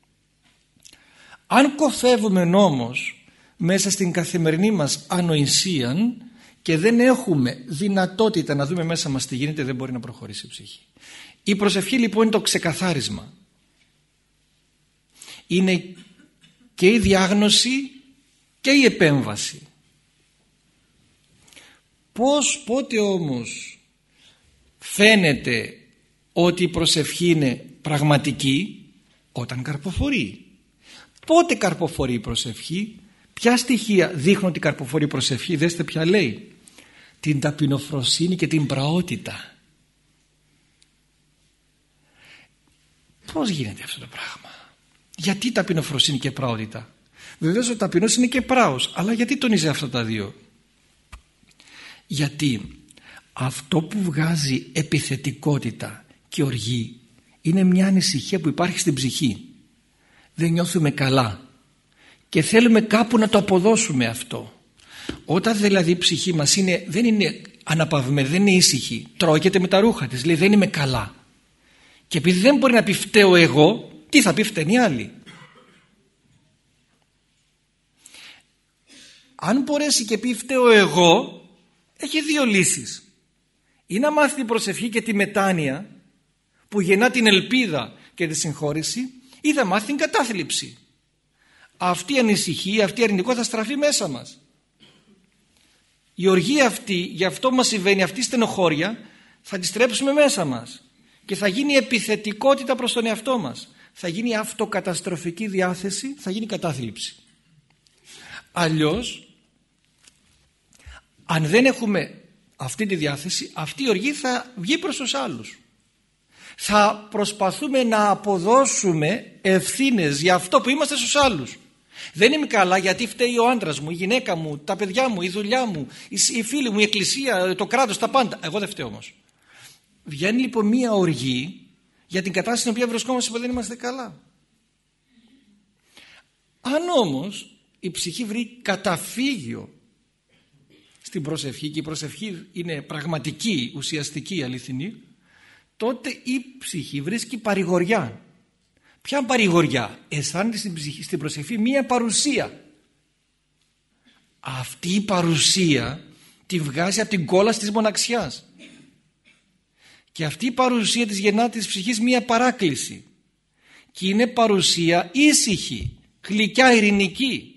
Αν κοφεύουμε όμως μέσα στην καθημερινή μας ανοησία και δεν έχουμε δυνατότητα να δούμε μέσα μας τι γίνεται, δεν μπορεί να προχωρήσει η ψυχή. Η προσευχή λοιπόν είναι το ξεκαθάρισμα. Είναι και η διάγνωση και η επέμβαση. Πότε όμως φαίνεται ότι η προσευχή είναι πραγματική? Όταν καρποφορεί. Πότε καρποφορεί η προσευχή? Ποια στοιχεία δείχνουν ότι καρποφορεί η προσευχή? Δέστε ποια λέει. Την ταπεινοφροσύνη και την πραότητα. Πώς γίνεται αυτό το πράγμα? Γιατί ταπεινοφροσύνη και πραότητα? Βεβαίως ο ταπεινός είναι και πράος, αλλά γιατί τονίζει αυτά τα δύο? Γιατί αυτό που βγάζει επιθετικότητα και οργή είναι μια ανησυχία που υπάρχει στην ψυχή. Δεν νιώθουμε καλά και θέλουμε κάπου να το αποδώσουμε αυτό. Όταν δηλαδή η ψυχή μας δεν είναι αναπαυμένη, δεν είναι ήσυχη, τρώγεται με τα ρούχα της, λέει δεν είμαι καλά, και επειδή δεν μπορεί να πει φταίω εγώ, τι θα πει? Φταίνει οι άλλοι. Αν μπορέσει και πει φταίω εγώ, έχει δύο λύσεις. Ή να μάθει την προσευχή και τη μετάνοια που γεννά την ελπίδα και τη συγχώρεση, ή θα μάθει την κατάθλιψη. Αυτή η ανησυχία, αυτή η αρνητικό θα στραφεί μέσα μας. Η οργή αυτή, γι' αυτό μας συμβαίνει, αυτή η στενοχώρια θα τη στρέψουμε μέσα μας και θα γίνει επιθετικότητα προς τον εαυτό μας. Θα γίνει αυτοκαταστροφική διάθεση, θα γίνει κατάθλιψη. Αλλιώς, αν δεν έχουμε αυτή τη διάθεση, αυτή η οργή θα βγει προς τους άλλους. Θα προσπαθούμε να αποδώσουμε ευθύνες για αυτό που είμαστε στους άλλους. Δεν είμαι καλά γιατί φταίει ο άντρας μου, η γυναίκα μου, τα παιδιά μου, η δουλειά μου, οι φίλοι μου, η εκκλησία, το κράτος, τα πάντα. Εγώ δεν φταίω όμως. Βγαίνει λοιπόν μία οργή για την κατάσταση στην οποία βρισκόμαστε που δεν είμαστε καλά. Αν όμως η ψυχή βρει καταφύγιο στην προσευχή και η προσευχή είναι πραγματική, ουσιαστική, αληθινή, τότε η ψυχή βρίσκει παρηγοριά. Ποια παρηγοριά? Αισθάνεται στην προσευχή μία παρουσία. Αυτή η παρουσία τη βγάζει από την κόλαση της μοναξιάς. Και αυτή η παρουσία της γεννά της ψυχής μία παράκληση. Και είναι παρουσία ήσυχη, γλυκιά, ειρηνική.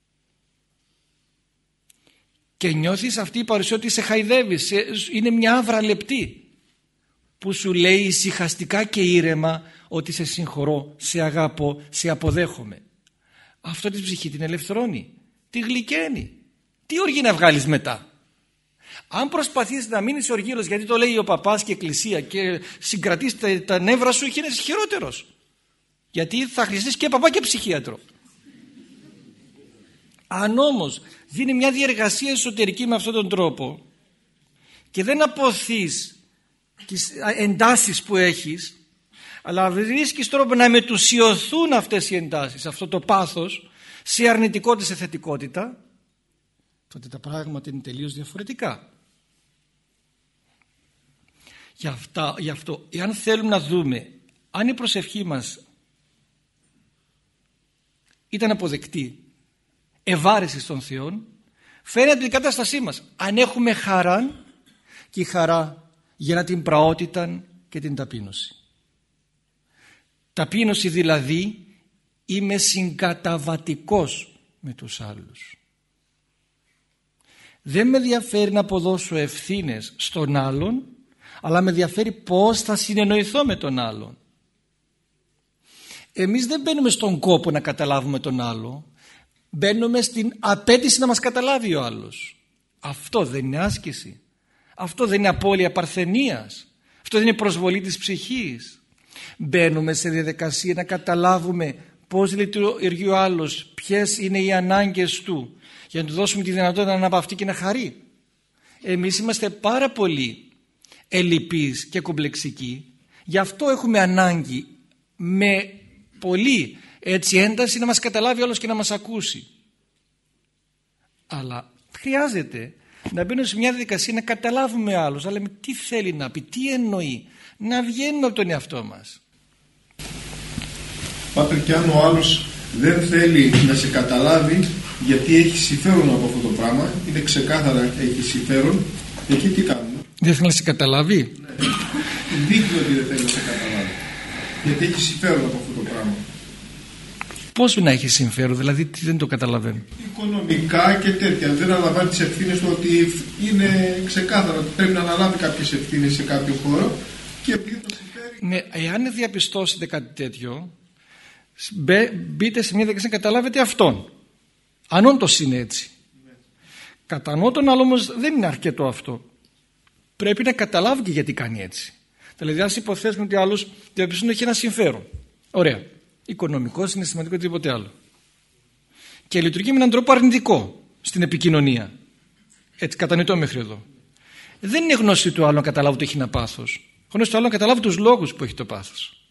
Και νιώθεις αυτή η παρουσία ότι σε χαϊδεύει, είναι μια άβρα λεπτή που σου λέει ησυχαστικά και ήρεμα ότι σε συγχωρώ, σε αγάπω, σε αποδέχομαι. Αυτό τη ψυχή την ελευθερώνει, τη γλυκαίνει. Τι οργή να βγάλεις μετά? Αν προσπαθείς να μείνεις οργήλος γιατί το λέει ο παπάς και η εκκλησία και συγκρατείς τα νεύρα σου, είναι χειρότερος. Γιατί θα χρειαστείς και παπά και ψυχίατρο. Αν όμως δίνει μια διεργασία εσωτερική με αυτόν τον τρόπο και δεν αποθείς τις εντάσεις που έχεις, αλλά βρίσκεις τρόπο να μετουσιωθούν αυτές οι εντάσεις, αυτό το πάθος, σε αρνητικότητα, σε θετικότητα, τότε τα πράγματα είναι τελείως διαφορετικά. Γι' αυτό, εάν θέλουμε να δούμε αν η προσευχή μας ήταν αποδεκτή, ευάρεση στον Θεό, φαίνεται την κατάστασή μας. Αν έχουμε χαρά, και η χαρά γεννά την πραότητα και την ταπείνωση. Ταπείνωση δηλαδή, είμαι συγκαταβατικός με τους άλλους. Δεν με ενδιαφέρει να αποδώσω ευθύνες στον άλλον, αλλά με ενδιαφέρει πώς θα συνεννοηθώ με τον άλλον. Εμείς δεν μπαίνουμε στον κόπο να καταλάβουμε τον άλλο, μπαίνουμε στην απέτηση να μας καταλάβει ο άλλος. Αυτό δεν είναι άσκηση? Αυτό δεν είναι απώλεια παρθενίας? Αυτό δεν είναι προσβολή της ψυχής? Μπαίνουμε σε διαδικασία να καταλάβουμε πώς λειτουργεί ο άλλος, ποιες είναι οι ανάγκες του, για να του δώσουμε τη δυνατότητα να αναπαυτεί και να χαρεί. Εμείς είμαστε πάρα πολύ ελλειπείς και κομπλεξικοί, γι' αυτό έχουμε ανάγκη με πολύ ένταση να μας καταλάβει όλος και να μας ακούσει. Αλλά χρειάζεται να μπαίνουμε σε μια διαδικασία να καταλάβουμε άλλους, αλλά με τι θέλει να πει, τι εννοεί, να βγαίνουμε από τον εαυτό μας. Πάτερ, και αν ο άλλος δεν θέλει να σε καταλάβει γιατί έχει συμφέρον από αυτό το πράγμα, είναι ξεκάθαρα έχει συμφέρον, εκεί τι κάνουμε? Δεν θέλει να σε καταλάβει? Ναι. Δείχνει ότι δεν θέλει να σε καταλάβει γιατί έχει συμφέρον από αυτό το πράγμα. Πώς να έχει συμφέρον, δηλαδή δεν το καταλαβαίνω. Οικονομικά και τέτοια. Δεν αναλαμβάνει τις ευθύνες του, ότι είναι ξεκάθαρο ότι πρέπει να αναλάβει κάποιες ευθύνες σε κάποιο χώρο και επειδή το συμφέρει. Ναι, εάν διαπιστώσετε κάτι τέτοιο, μπείτε σε μια διαδικασία να καταλάβετε αυτόν. Αν όντως είναι έτσι. Κατά νότον, αλλά όμως δεν είναι αρκετό αυτό. Πρέπει να καταλάβει και γιατί κάνει έτσι. Δηλαδή, ας υποθέσουμε ότι άλλος διαπιστώνει έχει ένα συμφέρον. Ωραία. Οικονομικό, συναισθηματικό ή τίποτε άλλο. Και λειτουργεί με έναν τρόπο αρνητικό στην επικοινωνία. Έτσι, κατανοητό μέχρι εδώ. Δεν είναι γνώση του άλλου να καταλάβει ότι έχει ένα πάθος. Γνώση του άλλου να καταλάβει τους λόγους που έχει το πάθος.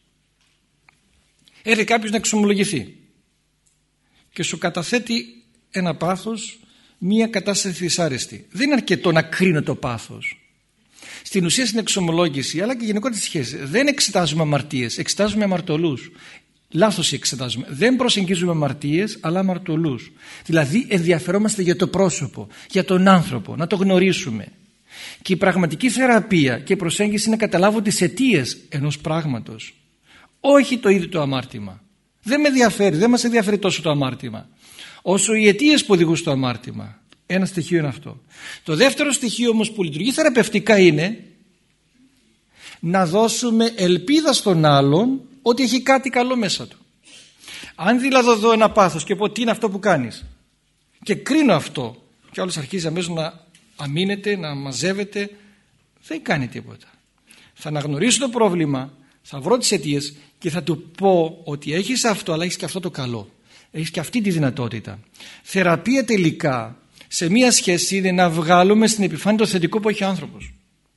Έρχεται κάποιος να εξομολογηθεί και σου καταθέτει ένα πάθος, μία κατάσταση δυσάρεστη. Δεν είναι αρκετό να κρίνω το πάθος. Στην ουσία, στην εξομολόγηση, αλλά και γενικότερα στις σχέσεις, δεν εξετάζουμε αμαρτίες, εξετάζουμε αμαρτωλούς. Λάθος εξετάζουμε. Δεν προσεγγίζουμε αμαρτίες, αλλά αμαρτωλούς. Δηλαδή, ενδιαφερόμαστε για το πρόσωπο, για τον άνθρωπο, να το γνωρίσουμε. Και η πραγματική θεραπεία και η προσέγγιση είναι να καταλάβω τις αιτίες ενός πράγματος. Όχι το ίδιο το αμάρτημα. Δεν με ενδιαφέρει, δεν μας ενδιαφέρει τόσο το αμάρτημα, όσο οι αιτίες που οδηγούν στο αμάρτημα. Ένα στοιχείο είναι αυτό. Το δεύτερο στοιχείο όμως που λειτουργεί θεραπευτικά είναι να δώσουμε ελπίδα στον άλλον ότι έχει κάτι καλό μέσα του. Αν δηλαδή δω ένα πάθος και πω τι είναι αυτό που κάνεις και κρίνω αυτό και όλος αρχίζει αμέσως να αμήνεται, να μαζεύεται, δεν κάνει τίποτα. Θα αναγνωρίσω το πρόβλημα, θα βρω τις αιτίες και θα του πω ότι έχεις αυτό, αλλά έχεις και αυτό το καλό. Έχεις και αυτή τη δυνατότητα. Θεραπεία τελικά σε μία σχέση είναι να βγάλουμε στην επιφάνεια το θετικό που έχει ο άνθρωπος.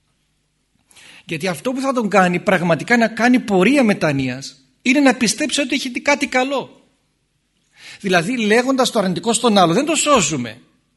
Γιατί αυτό που θα τον κάνει πραγματικά να κάνει πορεία μετανοίας είναι να πιστέψει ότι έχει κάτι καλό. Δηλαδή, λέγοντας το αρνητικό στον άλλο, δεν το σώζουμε.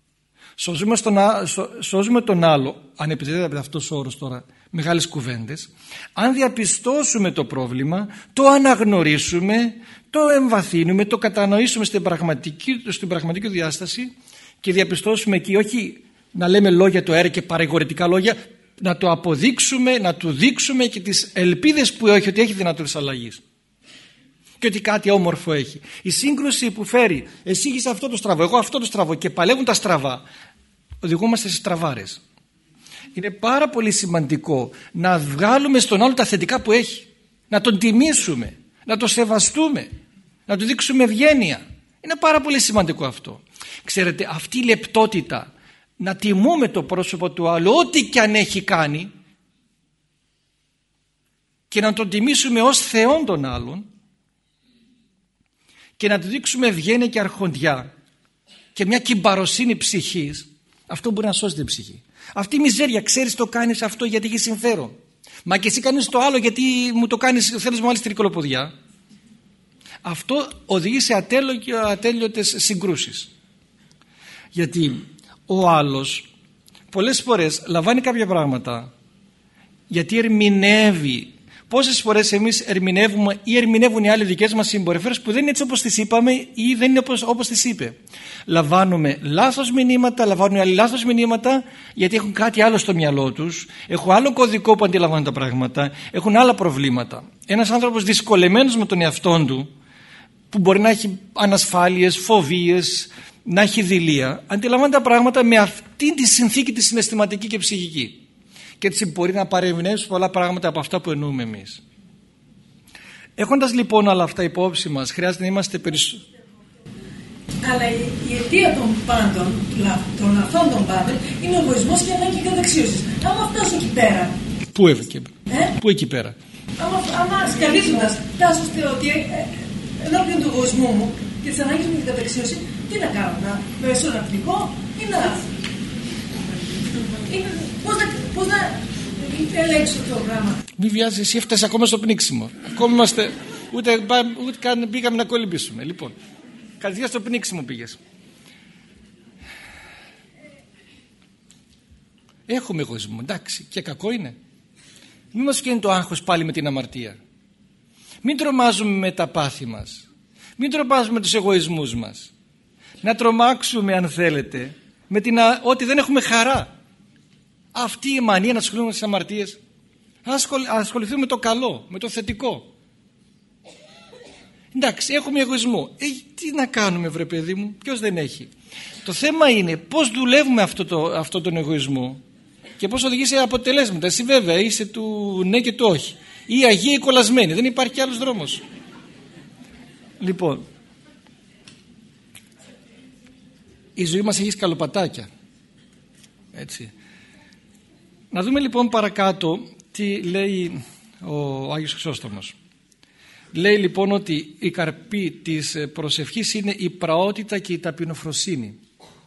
Σώζουμε τον άλλο, αν επιτρέπετε αυτός ο όρος τώρα, μεγάλες κουβέντες. Αν διαπιστώσουμε το πρόβλημα, το αναγνωρίσουμε, το εμβαθύνουμε, το κατανοήσουμε στην πραγματική διάσταση και διαπιστώσουμε εκεί, όχι να λέμε λόγια του αέρα και παρηγορητικά λόγια, να το αποδείξουμε, να του δείξουμε και τις ελπίδες που έχει, ότι έχει δυνατότητες αλλαγής και ότι κάτι όμορφο έχει. Η σύγκρουση που φέρει, εσύ έχεις αυτό το στραβό, εγώ αυτό το στραβό και παλεύουν τα στραβά, οδηγούμαστε σε στραβάρες. Είναι πάρα πολύ σημαντικό να βγάλουμε στον άλλο τα θετικά που έχει, να τον τιμήσουμε, να τον σεβαστούμε, να του δείξουμε ευγένεια. Είναι πάρα πολύ σημαντικό αυτό. Ξέρετε, αυτή η λεπτότητα να τιμούμε το πρόσωπο του άλλου ό,τι και αν έχει κάνει και να τον τιμήσουμε ως Θεόν τον άλλον και να του δείξουμε ευγένεια και αρχοντιά και μια κυμπαροσύνη ψυχής, αυτό μπορεί να σώσει την ψυχή. Αυτή η μιζέρια, ξέρεις το κάνεις αυτό γιατί έχει συμφέρον, μα και εσύ κάνεις το άλλο γιατί μου το κάνεις, θέλεις μου άλλη τρικολοποδιά. Αυτό οδηγεί σε ατέλειωτες συγκρούσεις, γιατί ο άλλος πολλές φορές λαμβάνει κάποια πράγματα γιατί ερμηνεύει. Πόσες φορές εμείς ερμηνεύουμε ή ερμηνεύουν οι άλλοι δικές μας συμπεριφορές που δεν είναι έτσι όπως τις είπαμε ή δεν είναι όπως τις είπε. Λαμβάνουμε λάθος μηνύματα, λαμβάνουν οι άλλοι λάθος μηνύματα γιατί έχουν κάτι άλλο στο μυαλό τους, έχουν άλλο κωδικό που αντιλαμβάνουν τα πράγματα, έχουν άλλα προβλήματα. Ένας άνθρωπος δυσκολεμένος με τον εαυτόν του, που μπορεί να έχει ανασφάλειες, φοβίες, να έχει δειλία, αντιλαμβάνεται τα πράγματα με αυτή τη συνθήκη τη συναισθηματική και ψυχική. Και έτσι μπορεί να παρεμβαίνει πολλά πράγματα από αυτά που εννοούμε εμείς. Έχοντας λοιπόν όλα αυτά υπόψη μας, χρειάζεται να είμαστε περισσότερο. Αλλά η αιτία των πάντων, των λαθών των πάντων, είναι ο εγωισμός και η ανάγκη καταξίωσης. Άμα φτάσω εκεί πέρα. Πού εκεί πέρα. Άμα σκαλίζοντας φτάσω ότι ενώπιον του εγωισμού μου και της ανάγκης μου για την καταξίωση, τι να κάνω, να πέσω, να πνιγώ ή να... Πώς να ελέγξω το πράγμα. Μη βιάζεις, εσύ έφτασε ακόμα στο πνίξιμο. Ακόμα είμαστε, ούτε πήγαμε να κολυμπήσουμε. Λοιπόν, κατευθείαν στο πνίξιμο πήγες. Έχουμε εγωισμό, εντάξει, και κακό είναι. Μην μας φτιάχνει το άγχος πάλι με την αμαρτία. Μην τρομάζουμε με τα πάθη μας. Μην τρομάζουμε με τους εγωισμούς μας. Να τρομάξουμε, αν θέλετε, με ότι δεν έχουμε χαρά. Αυτή η μανία να ασχοληθούμε με τις αμαρτίες. Ασχοληθούμε με το καλό, με το θετικό. Εντάξει, έχουμε εγωισμό. Τι να κάνουμε, βρε παιδί μου, ποιος δεν έχει? Το θέμα είναι πώς δουλεύουμε αυτό τον εγωισμό και πώς οδηγεί σε αποτελέσματα. Εσύ βέβαια είσαι του ναι και του όχι. Ή αγία ή κολλασμένη. Δεν υπάρχει άλλος δρόμος. Λοιπόν, η ζωή μας έχει σκαλοπατάκια. Έτσι. Να δούμε λοιπόν παρακάτω τι λέει ο Άγιος Χρυσόστομος. Λέει λοιπόν ότι η καρπή της προσευχής είναι η πραότητα και η ταπεινοφροσύνη.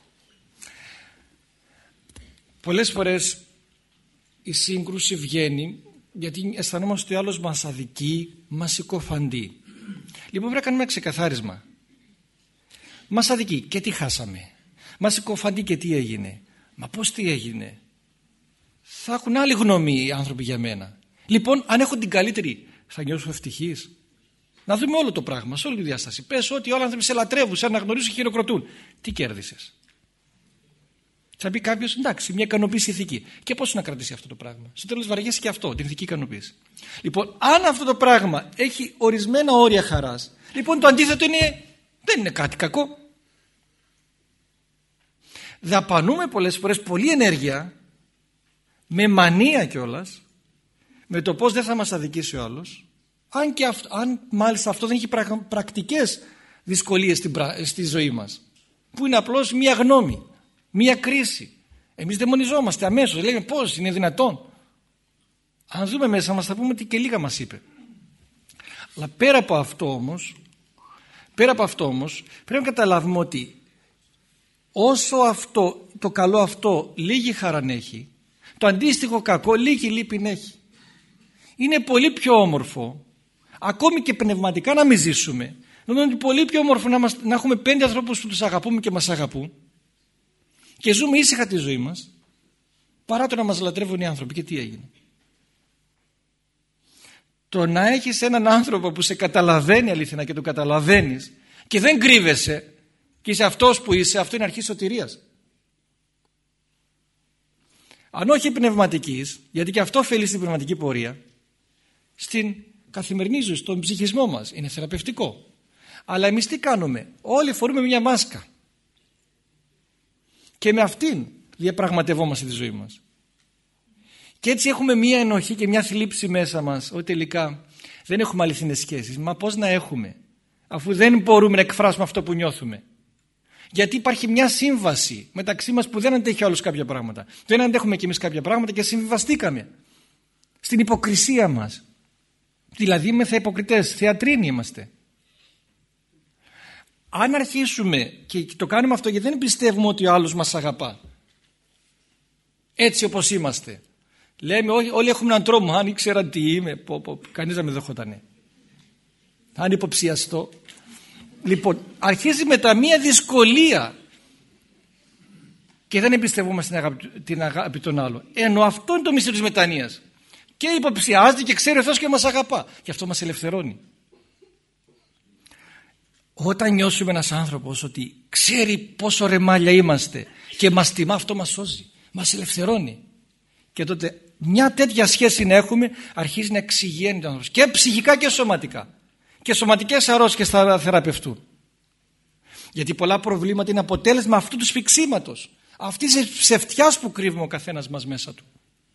Πολλές φορές η σύγκρουση βγαίνει γιατί αισθανόμαστε ότι ο άλλος μας αδικεί, μας συκοφαντεί. Λοιπόν, πρέπει να κάνουμε ένα ξεκαθάρισμα. Μας αδικεί και τι χάσαμε? Μας συκοφαντεί και τι έγινε? Μα πώς τι έγινε? Θα έχουν άλλη γνώμη οι άνθρωποι για μένα. Λοιπόν, αν έχω την καλύτερη, θα νιώσω ευτυχής? Να δούμε όλο το πράγμα, σε όλη τη διάσταση. Πες ότι όλοι οι άνθρωποι σε λατρεύουν, σε αναγνωρίζουν και χειροκροτούν. Τι κέρδισες? Θα πει κάποιος, εντάξει, μια ικανοποίηση ηθική. Και πώς να κρατήσει αυτό το πράγμα? Στο τέλος βαριέσαι και αυτό, την ηθική ικανοποίηση. Λοιπόν, αν αυτό το πράγμα έχει ορισμένα όρια χαράς, λοιπόν το αντίθετο δεν είναι κάτι κακό. Δαπανούμε πολλές φορές πολλή ενέργεια, με μανία κιόλας, με το πώς δεν θα μας αδικήσει ο άλλος, αν μάλιστα αυτό δεν έχει πρακτικές δυσκολίες στη ζωή μας, που είναι απλώς μία γνώμη, μία κρίση. Εμείς δαιμονιζόμαστε αμέσως, λέμε πώς είναι δυνατόν? Αν δούμε μέσα μας θα πούμε ότι και λίγα μας είπε. Αλλά πέρα από αυτό όμως πρέπει να καταλάβουμε ότι όσο το καλό αυτό λίγη χαρά έχει, το αντίστοιχο κακό λίγη λύπη έχει. Είναι πολύ πιο όμορφο, ακόμη και πνευματικά να μην ζήσουμε, νομίζω ότι πολύ πιο όμορφο να έχουμε 5 ανθρώπους που τους αγαπούμε και μας αγαπούν και ζούμε ήσυχα τη ζωή μας, παρά το να μας λατρεύουν οι άνθρωποι. Και τι έγινε? Το να έχεις έναν άνθρωπο που σε καταλαβαίνει αληθινά και το καταλαβαίνεις και δεν κρύβεσαι και είσαι αυτός που είσαι, αυτό είναι αρχή σωτηρίας. Αν όχι πνευματικής, γιατί και αυτό ωφελεί στην πνευματική πορεία, στην καθημερινή ζωή, στον ψυχισμό μας, είναι θεραπευτικό. Αλλά εμείς τι κάνουμε? Όλοι φορούμε μια μάσκα και με αυτήν διαπραγματευόμαστε τη ζωή μας. Και έτσι έχουμε μια ενοχή και μια θλίψη μέσα μας ότι τελικά δεν έχουμε αληθινές σχέσεις. Μα πώς να έχουμε, αφού δεν μπορούμε να εκφράσουμε αυτό που νιώθουμε? Γιατί υπάρχει μια σύμβαση μεταξύ μας που δεν αντέχει άλλους κάποια πράγματα. Δεν αντέχουμε κι εμείς κάποια πράγματα και συμβιβαστήκαμε στην υποκρισία μας. Δηλαδή είμαστε υποκριτές, θεατρίνοι είμαστε. Αν αρχίσουμε και το κάνουμε αυτό γιατί δεν πιστεύουμε ότι ο άλλος μας αγαπά, έτσι όπως είμαστε, λέμε όλοι έχουμε έναν τρόμο, αν ήξερα τι είμαι, κανείς δεν με δεχότανε, αν υποψιαστώ. Λοιπόν, αρχίζει μετά μία δυσκολία και δεν εμπιστευόμαστε την αγάπη των άλλων. Ενώ αυτό είναι το μυστήριο της μετανοίας. Και υποψιάζεται και ξέρει ο Θεός και μας αγαπά. Και αυτό μας ελευθερώνει. Όταν νιώσουμε ένας άνθρωπος ότι ξέρει πόσο ρεμάλια είμαστε και μας τιμά, αυτό μας σώζει, μας ελευθερώνει. Και τότε μια τέτοια σχέση να έχουμε, αρχίζει να εξηγιάνει τον άνθρωπο και ψυχικά και σωματικά. Και σωματικές αρρώστιες θα θεραπευτούν. Γιατί πολλά προβλήματα είναι αποτέλεσμα αυτού του σφιξίματος, αυτής της ψευτιάς που κρύβουμε ο καθένας μας μέσα του.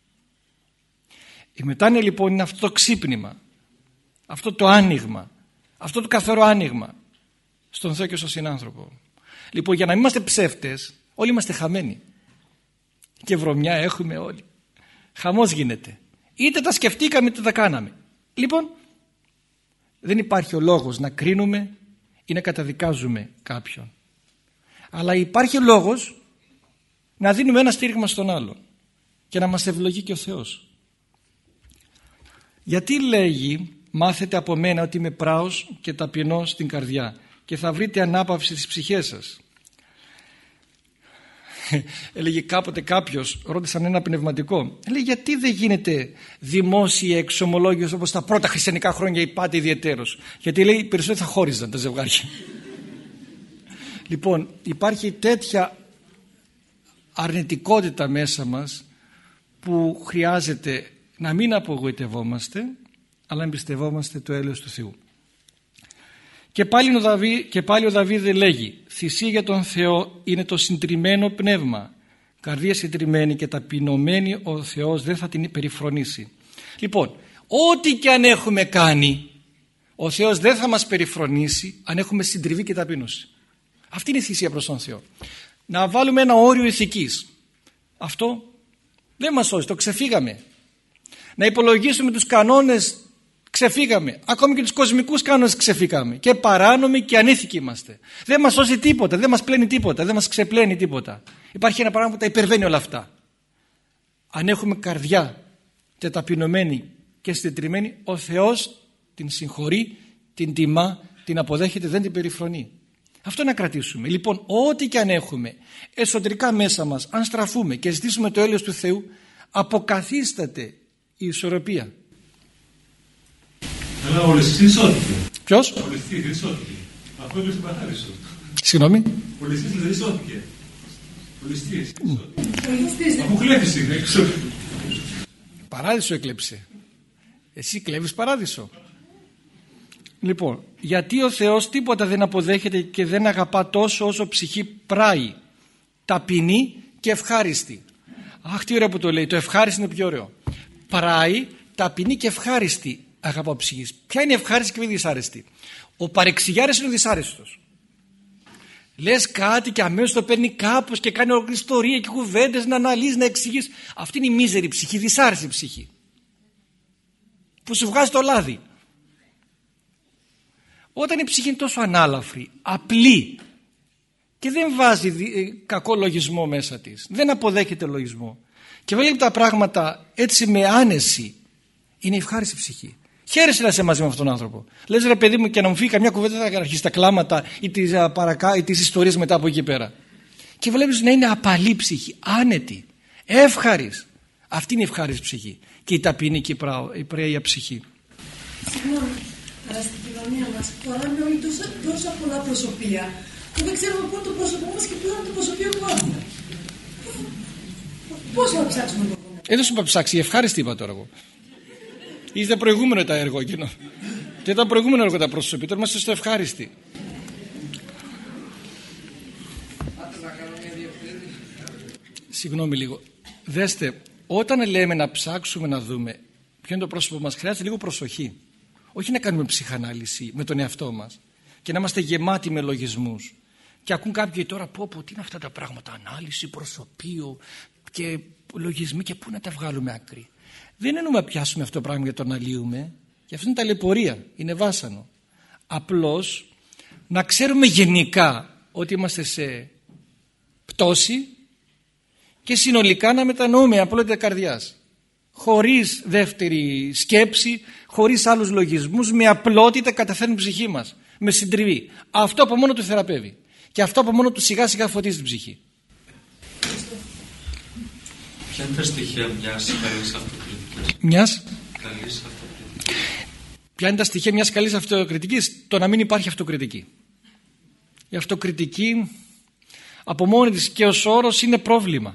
Η μετάνοια λοιπόν είναι αυτό το ξύπνημα, αυτό το άνοιγμα, αυτό το καθαρό άνοιγμα στον Θεό και στον συνάνθρωπο. Λοιπόν, για να μην είμαστε ψεύτες, όλοι είμαστε χαμένοι και βρωμιά έχουμε όλοι. Χαμός γίνεται. Είτε τα σκεφτήκαμε είτε τα κάναμε. Λοιπόν, δεν υπάρχει ο λόγος να κρίνουμε ή να καταδικάζουμε κάποιον. Αλλά υπάρχει λόγος να δίνουμε ένα στήριγμα στον άλλον και να μας ευλογεί και ο Θεός. Γιατί λέγει μάθετε από μένα ότι είμαι πράος και ταπεινός στην καρδιά και θα βρείτε ανάπαυση στις ψυχές σας. Έλεγε κάποτε κάποιος, ρώτησαν ένα πνευματικό, λέει γιατί δεν γίνεται δημόσια εξομολόγηση όπως τα πρώτα χριστιανικά χρόνια υπάτε ιδιαιτέρως? Γιατί λέει περισσότερο θα χώριζαν τα ζευγάρια. Λοιπόν, υπάρχει τέτοια αρνητικότητα μέσα μας που χρειάζεται να μην απογοητευόμαστε αλλά εμπιστευόμαστε το έλεος του Θεού. Και πάλι ο Δαβίδ λέγει: θυσία για τον Θεό είναι το συντριμμένο πνεύμα. Καρδία συντριμμένη και ταπεινωμένη ο Θεός δεν θα την περιφρονήσει. Λοιπόν, ό,τι και αν έχουμε κάνει, ο Θεός δεν θα μας περιφρονήσει αν έχουμε συντριβή και ταπείνωση. Αυτή είναι η θυσία προς τον Θεό. Να βάλουμε ένα όριο ηθικής. Αυτό δεν μας σώζει, το ξεφύγαμε. Να υπολογίσουμε τους κανόνες, ξεφύγαμε. Ακόμη και τους κοσμικούς κανόνες ξεφύγαμε. Και παράνομοι και ανήθικοι είμαστε. Δεν μας σώζει τίποτα, δεν μας πλένει τίποτα, δεν μας ξεπλένει τίποτα. Υπάρχει ένα πράγμα που τα υπερβαίνει όλα αυτά. Αν έχουμε καρδιά και ταπεινωμένη και συντετριμμένη, ο Θεός την συγχωρεί, την τιμά, την αποδέχεται, δεν την περιφρονεί. Αυτό να κρατήσουμε. Λοιπόν, ό,τι και αν έχουμε εσωτερικά μέσα μας, αν στραφούμε και ζητήσουμε το έλεος του Θεού, αποκαθίσταται η ισορροπία. Αλλά ο ληστής σώθηκε. Ποιος? Ο ληστής δεν σώθηκε. Αυτό είναι στην καθάριση. Συγγνώμη. Ο ληστής δεν σώθηκε. Ο ληστής σώθηκε. Αφού κλέβησε έξω. Παράδεισο έκλεψε. Εσύ κλέβεις παράδεισο. Λοιπόν, γιατί ο Θεός τίποτα δεν αποδέχεται και δεν αγαπά τόσο όσο ψυχή πράη, ταπεινή και ευχάριστη. Αχ, τι ωραίο που το λέει. Το ευχάριστη είναι πιο ωραίο. Πράη, ταπεινή και ευχάριστη αγαπά ψυχής. Ποια είναι η ευχάριστη και η δυσάρεστη? Ο παρεξηγιάρης είναι ο δυσάρεστος. Λες κάτι και αμέσως το παίρνει κάπως και κάνει ολόκληρη ιστορία και κουβέντες να αναλύσει, να εξηγήσει. Αυτή είναι η μίζερη ψυχή, η δυσάρεστη ψυχή. Που σου βγάζει το λάδι. Όταν η ψυχή είναι τόσο ανάλαφρη, απλή και δεν βάζει κακό λογισμό μέσα της, δεν αποδέχεται λογισμό και βλέπει τα πράγματα έτσι με άνεση, είναι ευχάριστη ψυχή. Χαίρεσαι να είσαι μαζί με αυτόν τον άνθρωπο. Λες ρε παιδί μου, και να μου φύγει καμιά κουβέντα δεν θα αρχίσει τα κλάματα ή τις ιστορίες μετά από εκεί πέρα. Και βλέπεις να είναι απαλή ψυχή, άνετη, εύχαρης. Αυτή είναι η ευχάριστη ψυχή και η ταπεινή και η πραία ψυχή. Συγγνώμη, αλλά στην κοινωνία μας φοράμε όλοι τόσα πολλά προσωπία που δεν ξέρουμε πού είναι το πρόσωπό μας και πού είναι το προσωπείο που έχουμε. Πώς να ψάξουμε το πούμε? Δεν σου είπα ψάξει, η ευχάριστη είπα τώρα εγώ. Ήταν προηγούμενο τα έργο εκείνο. Και ήταν προηγούμενο έργο τα προσωπία. Τώρα είμαστε στο ευχάριστη. Συγγνώμη λίγο. Δέστε, όταν λέμε να ψάξουμε να δούμε ποιο είναι το πρόσωπο μας, χρειάζεται λίγο προσοχή. Όχι να κάνουμε ψυχανάλυση με τον εαυτό μας και να είμαστε γεμάτοι με λογισμούς. Και ακούν κάποιοι τώρα τι είναι αυτά τα πράγματα, ανάλυση, προσωπείο και λογισμοί και πού να τα βγάλουμε άκρη. Δεν εννοούμε να πιάσουμε αυτό το πράγμα για το να λύουμε, και αυτό είναι ταλαιπωρία, είναι βάσανο. Απλώς να ξέρουμε γενικά ότι είμαστε σε πτώση και συνολικά να μετανοούμε απλότητα καρδιάς. Χωρίς δεύτερη σκέψη, χωρίς άλλους λογισμούς, με απλότητα καταφέρνει την ψυχή μας, με συντριβή. Αυτό από μόνο του θεραπεύει και αυτό από μόνο του σιγά σιγά φωτίζει την ψυχή. Ποια είναι τα στοιχεία μιας καλής αυτοκριτικής? Ποια είναι τα στοιχεία μιας καλής αυτοκριτικής? Το να μην υπάρχει αυτοκριτική. Η αυτοκριτική από μόνη της και ως όρος είναι πρόβλημα.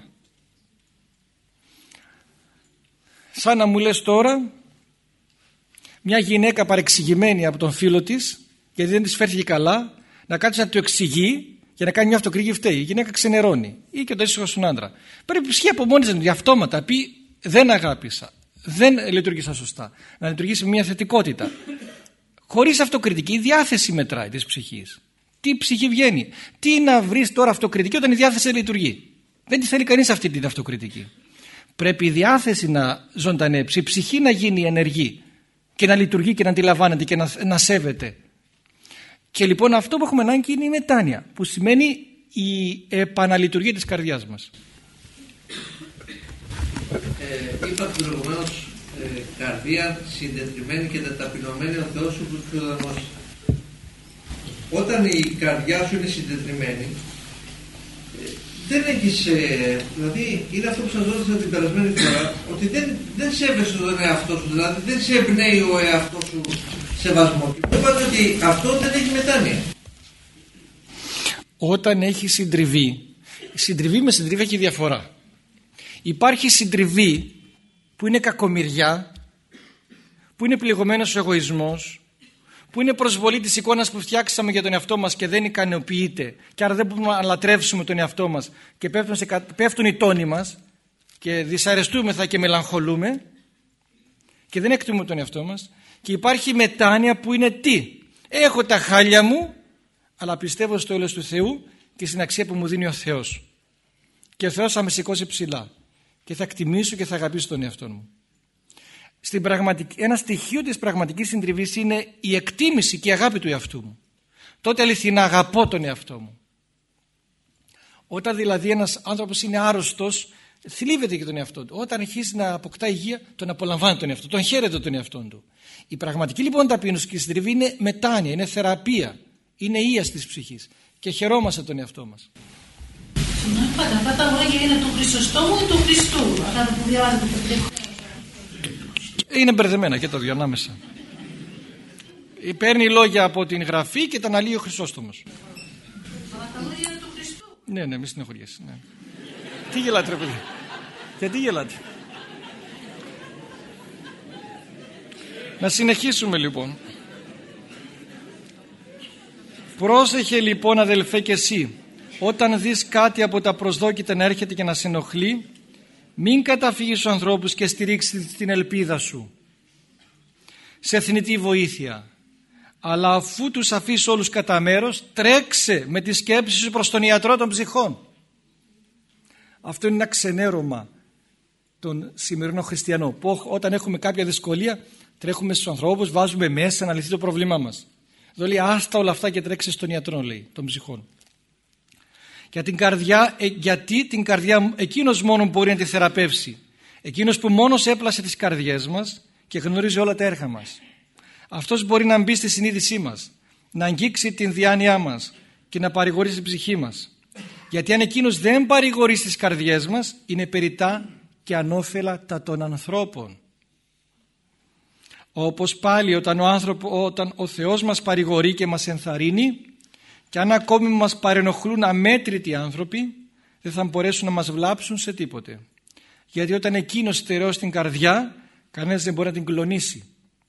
Σαν να μου λες τώρα μια γυναίκα παρεξηγημένη από τον φίλο της, γιατί δεν της φέρθηκε καλά, να κάτσει να του εξηγεί και να κάνει μια αυτοκριτική φταίει. Η γυναίκα ξενερώνει ή και το ίσιο στον άντρα. Πρέπει η ψυχή από μόνη της για αυτόματα πει δεν αγάπησα, δεν λειτουργήσα σωστά. Να λειτουργήσει με μια θετικότητα. Χωρίς αυτοκριτική η διάθεση μετράει της ψυχής. Τι ψυχή βγαίνει? Τι να βρεις τώρα αυτοκριτική όταν η διάθεση λειτουργεί? Δεν τη θέλει κανείς αυτή την αυτοκριτική. Πρέπει η διάθεση να ζωντανέψει, η ψυχή να γίνει ενεργή και να λειτουργεί και να αντιλαμβάνεται και να σέβεται. Και λοιπόν αυτό που έχουμε ανάγκη είναι η μετάνοια, που σημαίνει η επαναλειτουργία της καρδιάς μας. Είπατε προηγουμένως καρδία συντετριμένη και ταπεινωμένη ο Θεός σου του ξεδαμώσει. Όταν η καρδιά σου είναι συντετριμένη, δεν έχεις, δηλαδή είναι αυτό που σας ρώτησα την περασμένη φορά, ότι δεν σέβεσαι τον εαυτό σου, δηλαδή δεν σε εμπνέει ο εαυτό σου σεβασμό. Και είπατε ότι αυτό δεν έχει μετάνοια. Όταν έχει συντριβή, συντριβή με συντριβή έχει διαφορά. Υπάρχει συντριβή που είναι κακομοιριά, που είναι πληγωμένος ο εγωισμός, που είναι προσβολή της εικόνας που φτιάξαμε για τον εαυτό μας και δεν ικανοποιείται, και άρα δεν μπορούμε να λατρεύσουμε τον εαυτό μας και πέφτουν οι τόνοι μας και δυσαρεστούμεθα και μελαγχολούμε και δεν εκτιμούμε τον εαυτό μας. Και υπάρχει μετάνοια που είναι τι? Έχω τα χάλια μου, αλλά πιστεύω στο έλεος του Θεού και στην αξία που μου δίνει ο Θεός, και ο Θεός θα με σηκώσει ψηλά και θα εκτιμήσω και θα αγαπήσω τον εαυτό μου. Ένα στοιχείο της πραγματικής συντριβής είναι η εκτίμηση και η αγάπη του εαυτού μου. Τότε αληθινά αγαπώ τον εαυτό μου. Όταν δηλαδή ένας άνθρωπος είναι άρρωστος, θλίβεται και τον εαυτό του. Όταν αρχίζει να αποκτά υγεία, τον απολαμβάνει τον εαυτό, τον χαίρεται τον εαυτό του. Η πραγματική λοιπόν ταπείνωση και η συντριβή είναι μετάνοια, είναι θεραπεία, είναι ίαση της ψυχής και χαιρόμαστε τον εαυτό μας. Αυτά τα λόγια είναι του Χρυσοστόμου ή του Χριστού? Αυτά που διαβάζετε είναι μπερδεμένα και τα δύο ανάμεσα. Παίρνει λόγια από την Γραφή και τα αναλύει ο Χρυσόστομος. Αλλά τα λόγια είναι του Χριστού. Ναι, μη στενοχωριέσαι. Ναι. Τι γελάτε ρε παιδί? Γιατί γελάτε? Να συνεχίσουμε λοιπόν. Πρόσεχε λοιπόν αδελφέ και εσύ, όταν δεις κάτι από τα προσδόκητα να έρχεται και να σε ενοχλεί, μην καταφύγεις στους ανθρώπους και στηρίξεις την ελπίδα σου σε θνητή βοήθεια, αλλά αφού τους αφήσεις όλους κατά μέρος, τρέξε με τη σκέψη σου προς τον ιατρό των ψυχών. Αυτό είναι ένα ξενέρωμα των σημερινών χριστιανών, που όταν έχουμε κάποια δυσκολία τρέχουμε στους ανθρώπους, βάζουμε μέσα να λυθεί το πρόβλημά μας. Εδώ λέει άστα όλα αυτά και τρέξε στον ιατρό, λέει, των ψυχών. Γιατί την καρδιά εκείνος μόνο μπορεί να τη θεραπεύσει. Εκείνος που μόνος έπλασε τις καρδιές μας και γνωρίζει όλα τα έργα μας. Αυτός μπορεί να μπει στη συνείδησή μας, να αγγίξει την διάνοιά μας και να παρηγορήσει την ψυχή μας. Γιατί αν εκείνος δεν παρηγορήσει τις καρδιές μας, είναι περιττά και ανώφελα τα των ανθρώπων. Όπως πάλι όταν ο Θεός μας παρηγορεί και μας ενθαρρύνει, και αν ακόμη μας παρενοχλούν αμέτρητοι άνθρωποι, δεν θα μπορέσουν να μας βλάψουν σε τίποτε. Γιατί όταν εκείνος στερεώσει την καρδιά, κανένας δεν μπορεί να την κλονίσει.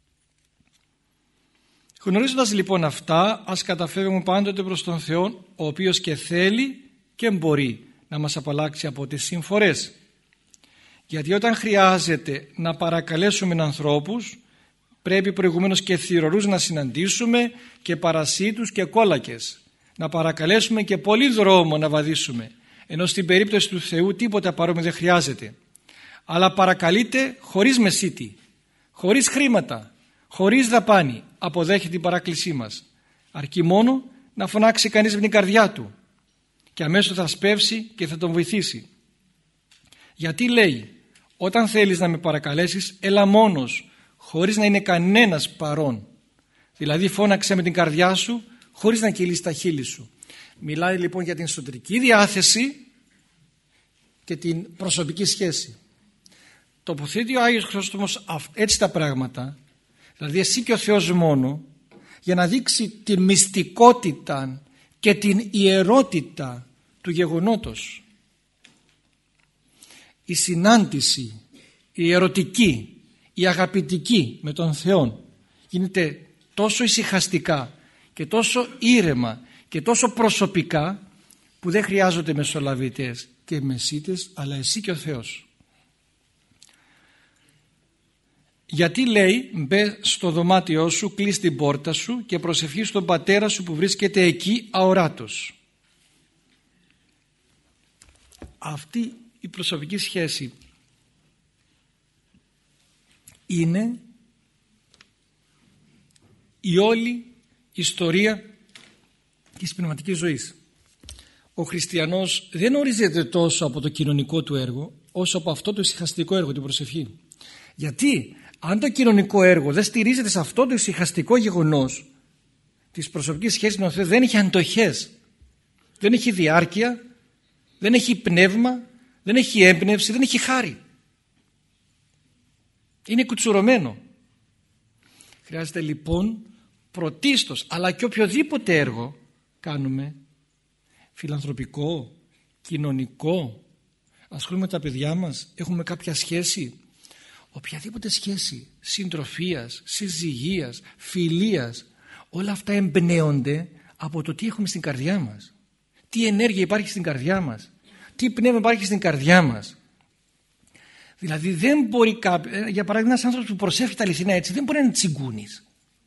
Γνωρίζοντας λοιπόν αυτά, ας καταφεύγουμε πάντοτε προς τον Θεό, ο οποίος και θέλει και μπορεί να μας απαλλάξει από τις συμφορές. Γιατί όταν χρειάζεται να παρακαλέσουμε ανθρώπους, πρέπει προηγουμένως και θυρωρούς να συναντήσουμε και παρασίτους και κόλακες. Να παρακαλέσουμε και πολύ δρόμο να βαδίσουμε, ενώ στην περίπτωση του Θεού τίποτα παρόμοιο δεν χρειάζεται. Αλλά παρακαλείται χωρίς μεσίτη, χωρίς χρήματα, χωρίς δαπάνη, αποδέχεται την παράκλησή μας. Αρκεί μόνο να φωνάξει κανείς με την καρδιά του και αμέσως θα σπεύσει και θα τον βοηθήσει. Γιατί λέει, όταν θέλεις να με παρακαλέσεις, έλα μόνος, χωρίς να είναι κανένας παρόν. Δηλαδή φώναξε με την καρδιά σου, χωρίς να κυλείς τα χείλη σου. Μιλάει λοιπόν για την εσωτερική διάθεση και την προσωπική σχέση. Τοποθετεί ο Άγιος Χρυσόστομος έτσι τα πράγματα, δηλαδή εσύ και ο Θεός μόνο, για να δείξει την μυστικότητα και την ιερότητα του γεγονότος. Η συνάντηση, η ερωτική, η αγαπητική με τον Θεό γίνεται τόσο ησυχαστικά και τόσο ήρεμα και τόσο προσωπικά, που δεν χρειάζονται μεσολαβητές και μεσίτες, αλλά εσύ και ο Θεός. Γιατί λέει, μπε στο δωμάτιό σου, κλείς την πόρτα σου και προσευχή στον πατέρα σου που βρίσκεται εκεί αοράτος. Αυτή η προσωπική σχέση είναι η όλη ιστορία της πνευματικής ζωής. Ο χριστιανός δεν ορίζεται τόσο από το κοινωνικό του έργο όσο από αυτό το ησυχαστικό έργο, την προσευχή. Γιατί αν το κοινωνικό έργο δεν στηρίζεται σε αυτό το ησυχαστικό γεγονός της προσωπικής σχέσης με τον Θεό, δεν έχει αντοχές, δεν έχει διάρκεια, δεν έχει πνεύμα, δεν έχει έμπνευση, δεν έχει χάρη. Είναι κουτσουρωμένο. Χρειάζεται λοιπόν πρωτίστως, αλλά και οποιοδήποτε έργο κάνουμε, φιλανθρωπικό, κοινωνικό, ασχολούμαι με τα παιδιά μας, έχουμε κάποια σχέση, οποιαδήποτε σχέση συντροφίας, συζυγίας, φιλίας, Όλα αυτά εμπνέονται από το τι έχουμε στην καρδιά μας. Τι ενέργεια υπάρχει στην καρδιά μας. Τι πνεύμα υπάρχει στην καρδιά μας. Δηλαδή δεν μπορεί για παράδειγμα ένας άνθρωπος που προσεύχεται αληθινά έτσι δεν μπορεί να είναι τσιγκούνης.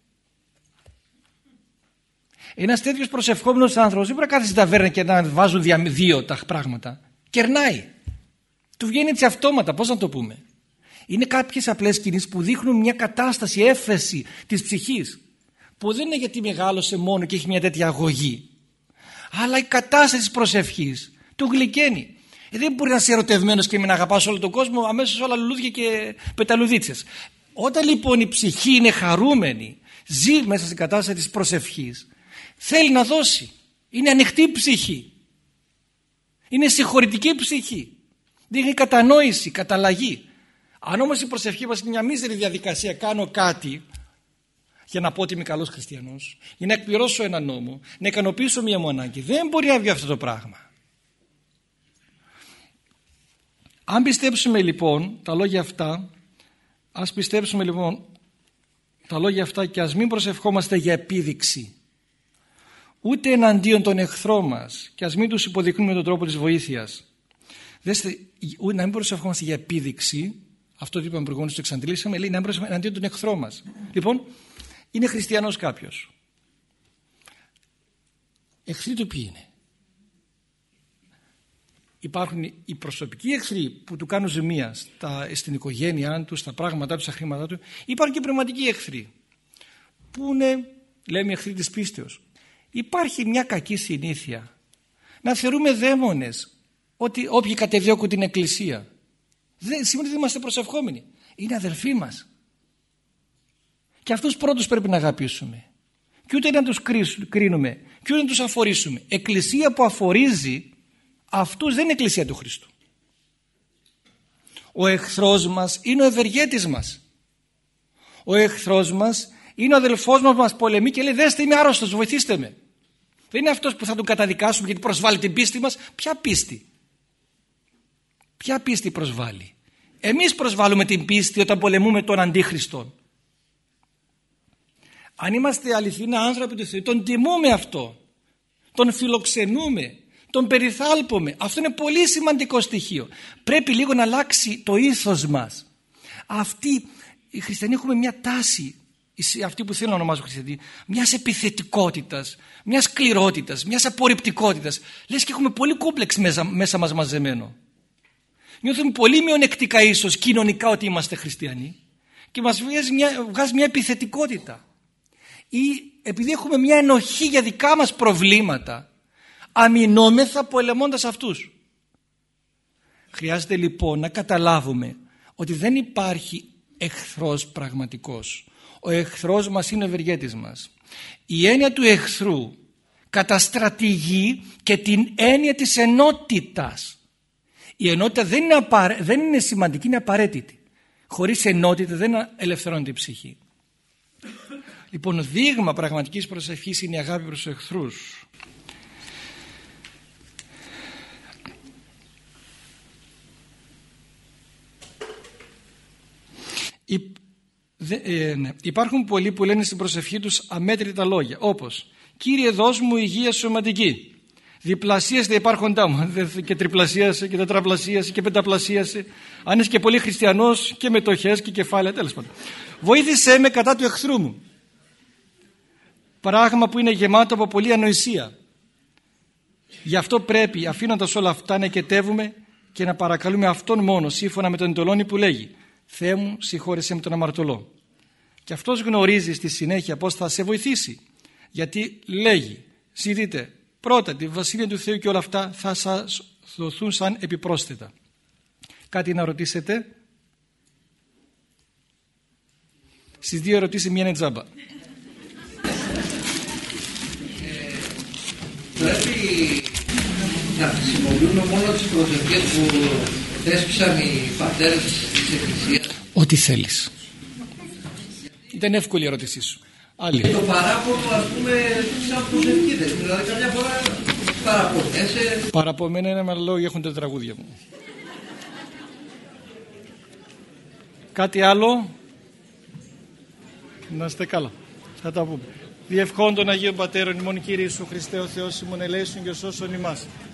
Ένας τέτοιος προσευχόμενος άνθρωπος δεν μπορεί να κάθεται στην ταβέρνα και να βάζουν δύο τα πράγματα. Κερνάει. Του βγαίνει έτσι αυτόματα, πώς να το πούμε. Είναι κάποιες απλές κινήσεις που δείχνουν μια κατάσταση, έφεση της ψυχής. Που δεν είναι γιατί μεγάλωσε μόνο και έχει μια τέτοια αγωγή. Αλλά η κατάσταση της προσευχής του γλυκαίνει. Δεν μπορεί να είσαι ερωτευμένος και να αγαπάς όλο τον κόσμο αμέσως όλα λουλούδια και πεταλουδίτσες. Όταν λοιπόν η ψυχή είναι χαρούμενη, ζει μέσα στην κατάσταση της προσευχής, θέλει να δώσει. Είναι ανοιχτή ψυχή. Είναι συγχωρητική ψυχή. Δείχνει κατανόηση, καταλλαγή. Αν όμως η προσευχή μας είναι μια μίζερη διαδικασία, κάνω κάτι για να πω ότι είμαι καλός χριστιανός, για να εκπληρώσω ένα νόμο, να ικανοποιήσω μια μου ανάγκη, δεν μπορεί να βγει αυτό το πράγμα. Αν πιστέψουμε λοιπόν τα λόγια αυτά, ας πιστέψουμε λοιπόν τα λόγια αυτά και ας μην προσευχόμαστε για επίδειξη, ούτε εναντίον των εχθρών μας, και ας μην τους υποδεικνύουμε τον τρόπο της βοήθειας. Δέστε, να μην προσευχόμαστε για επίδειξη, αυτό το είπαμε προηγούμενος, το εξαντλήσαμε, λέει να μην προσευχόμαστε εναντίον των εχθρών μας. Λοιπόν, είναι χριστιανός κάποιος. Εχθροί του ποιοι είναι? Υπάρχουν οι προσωπικοί εχθροί που του κάνουν ζημία στην οικογένειά του, στα πράγματά του, στα χρήματά του. Υπάρχουν και πνευματικοί εχθροί που είναι, λέμε, εχθροί της πίστεως. Υπάρχει μια κακή συνήθεια να θεωρούμε δαίμονες ότι όποιοι κατεδιώκουν την Εκκλησία σημαίνει ότι δεν είμαστε προσευχόμενοι. Είναι αδελφοί μας. Και αυτούς πρώτους πρέπει να αγαπήσουμε. Και ούτε να τους κρίνουμε και ούτε να τους αφορήσουμε. Εκκλησία που αφορίζει αυτούς δεν είναι εκκλησία του Χριστού. Ο εχθρός μας είναι ο ευεργέτης μας. Ο εχθρός μας είναι ο αδελφός μας που μας πολεμεί και λέει δέστε είμαι άρρωστος, βοηθήστε με. Δεν είναι αυτός που θα τον καταδικάσουμε γιατί προσβάλλει την πίστη μας. Ποια πίστη? Ποια πίστη προσβάλλει? Εμείς προσβάλλουμε την πίστη όταν πολεμούμε τον Αντίχριστον. Αν είμαστε αληθινά άνθρωποι του Θεού, τον τιμούμε αυτό. Τον φιλοξενούμε. Τον περιθάλπουμε. Αυτό είναι πολύ σημαντικό στοιχείο. Πρέπει λίγο να αλλάξει το ήθος μας. Οι χριστιανοί έχουμε μια τάση, αυτοί που θέλω να ονομάζω χριστιανοί, μιας επιθετικότητας, μιας σκληρότητας, μιας απορριπτικότητας. Λες και έχουμε πολύ κόμπλεξ μέσα μας μαζεμένο. Νιώθουμε πολύ μειονεκτικά ίσως κοινωνικά ότι είμαστε χριστιανοί και μας βγάζει μια επιθετικότητα. Ή επειδή έχουμε μια ενοχή για δικά μας προβλήματα, αμυνόμεθα πολεμώντας αυτούς. Χρειάζεται λοιπόν να καταλάβουμε ότι δεν υπάρχει εχθρός πραγματικός. Ο εχθρός μας είναι ο ευεργέτης μας. Η έννοια του εχθρού καταστρατηγεί και την έννοια της ενότητας. Η ενότητα δεν είναι σημαντική, είναι απαραίτητη. Χωρίς ενότητα δεν ελευθερώνεται η ψυχή. Λοιπόν, δείγμα πραγματικής προσευχής είναι η αγάπη προς τους εχθρούς. Υπάρχουν πολλοί που λένε στην προσευχή τους αμέτρητα λόγια, όπως «Κύριε δώσ' μου υγεία σωματική, διπλασίασε τα υπάρχοντά μου» και τριπλασίασε και τετραπλασίασε και πενταπλασίασε, αν είσαι και πολύ χριστιανός, και μετοχές και κεφάλαια, τέλος πάντων. «Βοήθησέ με κατά του εχθρού μου». Πράγμα που είναι γεμάτο από πολλή ανοησία. Γι' αυτό πρέπει, αφήνοντας όλα αυτά, να εκετεύουμε και να παρακαλούμε Αυτόν μόνο, σύμφωνα με τον εντολόνι που λέγει «Θεέ μου, συγχώρεσέ με τον αμαρτωλό». Και αυτός γνωρίζει στη συνέχεια πώς θα σε βοηθήσει. Γιατί λέγει, ζητείτε πρώτα τη Βασιλεία του Θεού και όλα αυτά θα σας δοθούν σαν επιπρόσθετα. Κάτι να ρωτήσετε? Στις δύο ερωτήσεις μία είναι τζάμπα. Πρέπει να χρησιμοποιούμε μόνο τις προσευχές που θέσπισαν οι πατέρες της Εκκλησίας. Ό,τι θέλεις. Ήταν εύκολη η ερώτησή σου. Άλλη. Το παράπονο, ας πούμε, σαν προσευχή δεν. Δηλαδή καμιά φορά παραπονέσαι. Παραπομένα είναι με λόγια, έχουν τα τραγούδια μου. Κάτι άλλο? Να είστε καλά. Θα τα πούμε. Διευχών των Αγίων Πατέρων ημών, Κύριε Ιησού Χριστέ ο Θεός ημών, ελέησον και σώσον ημάς.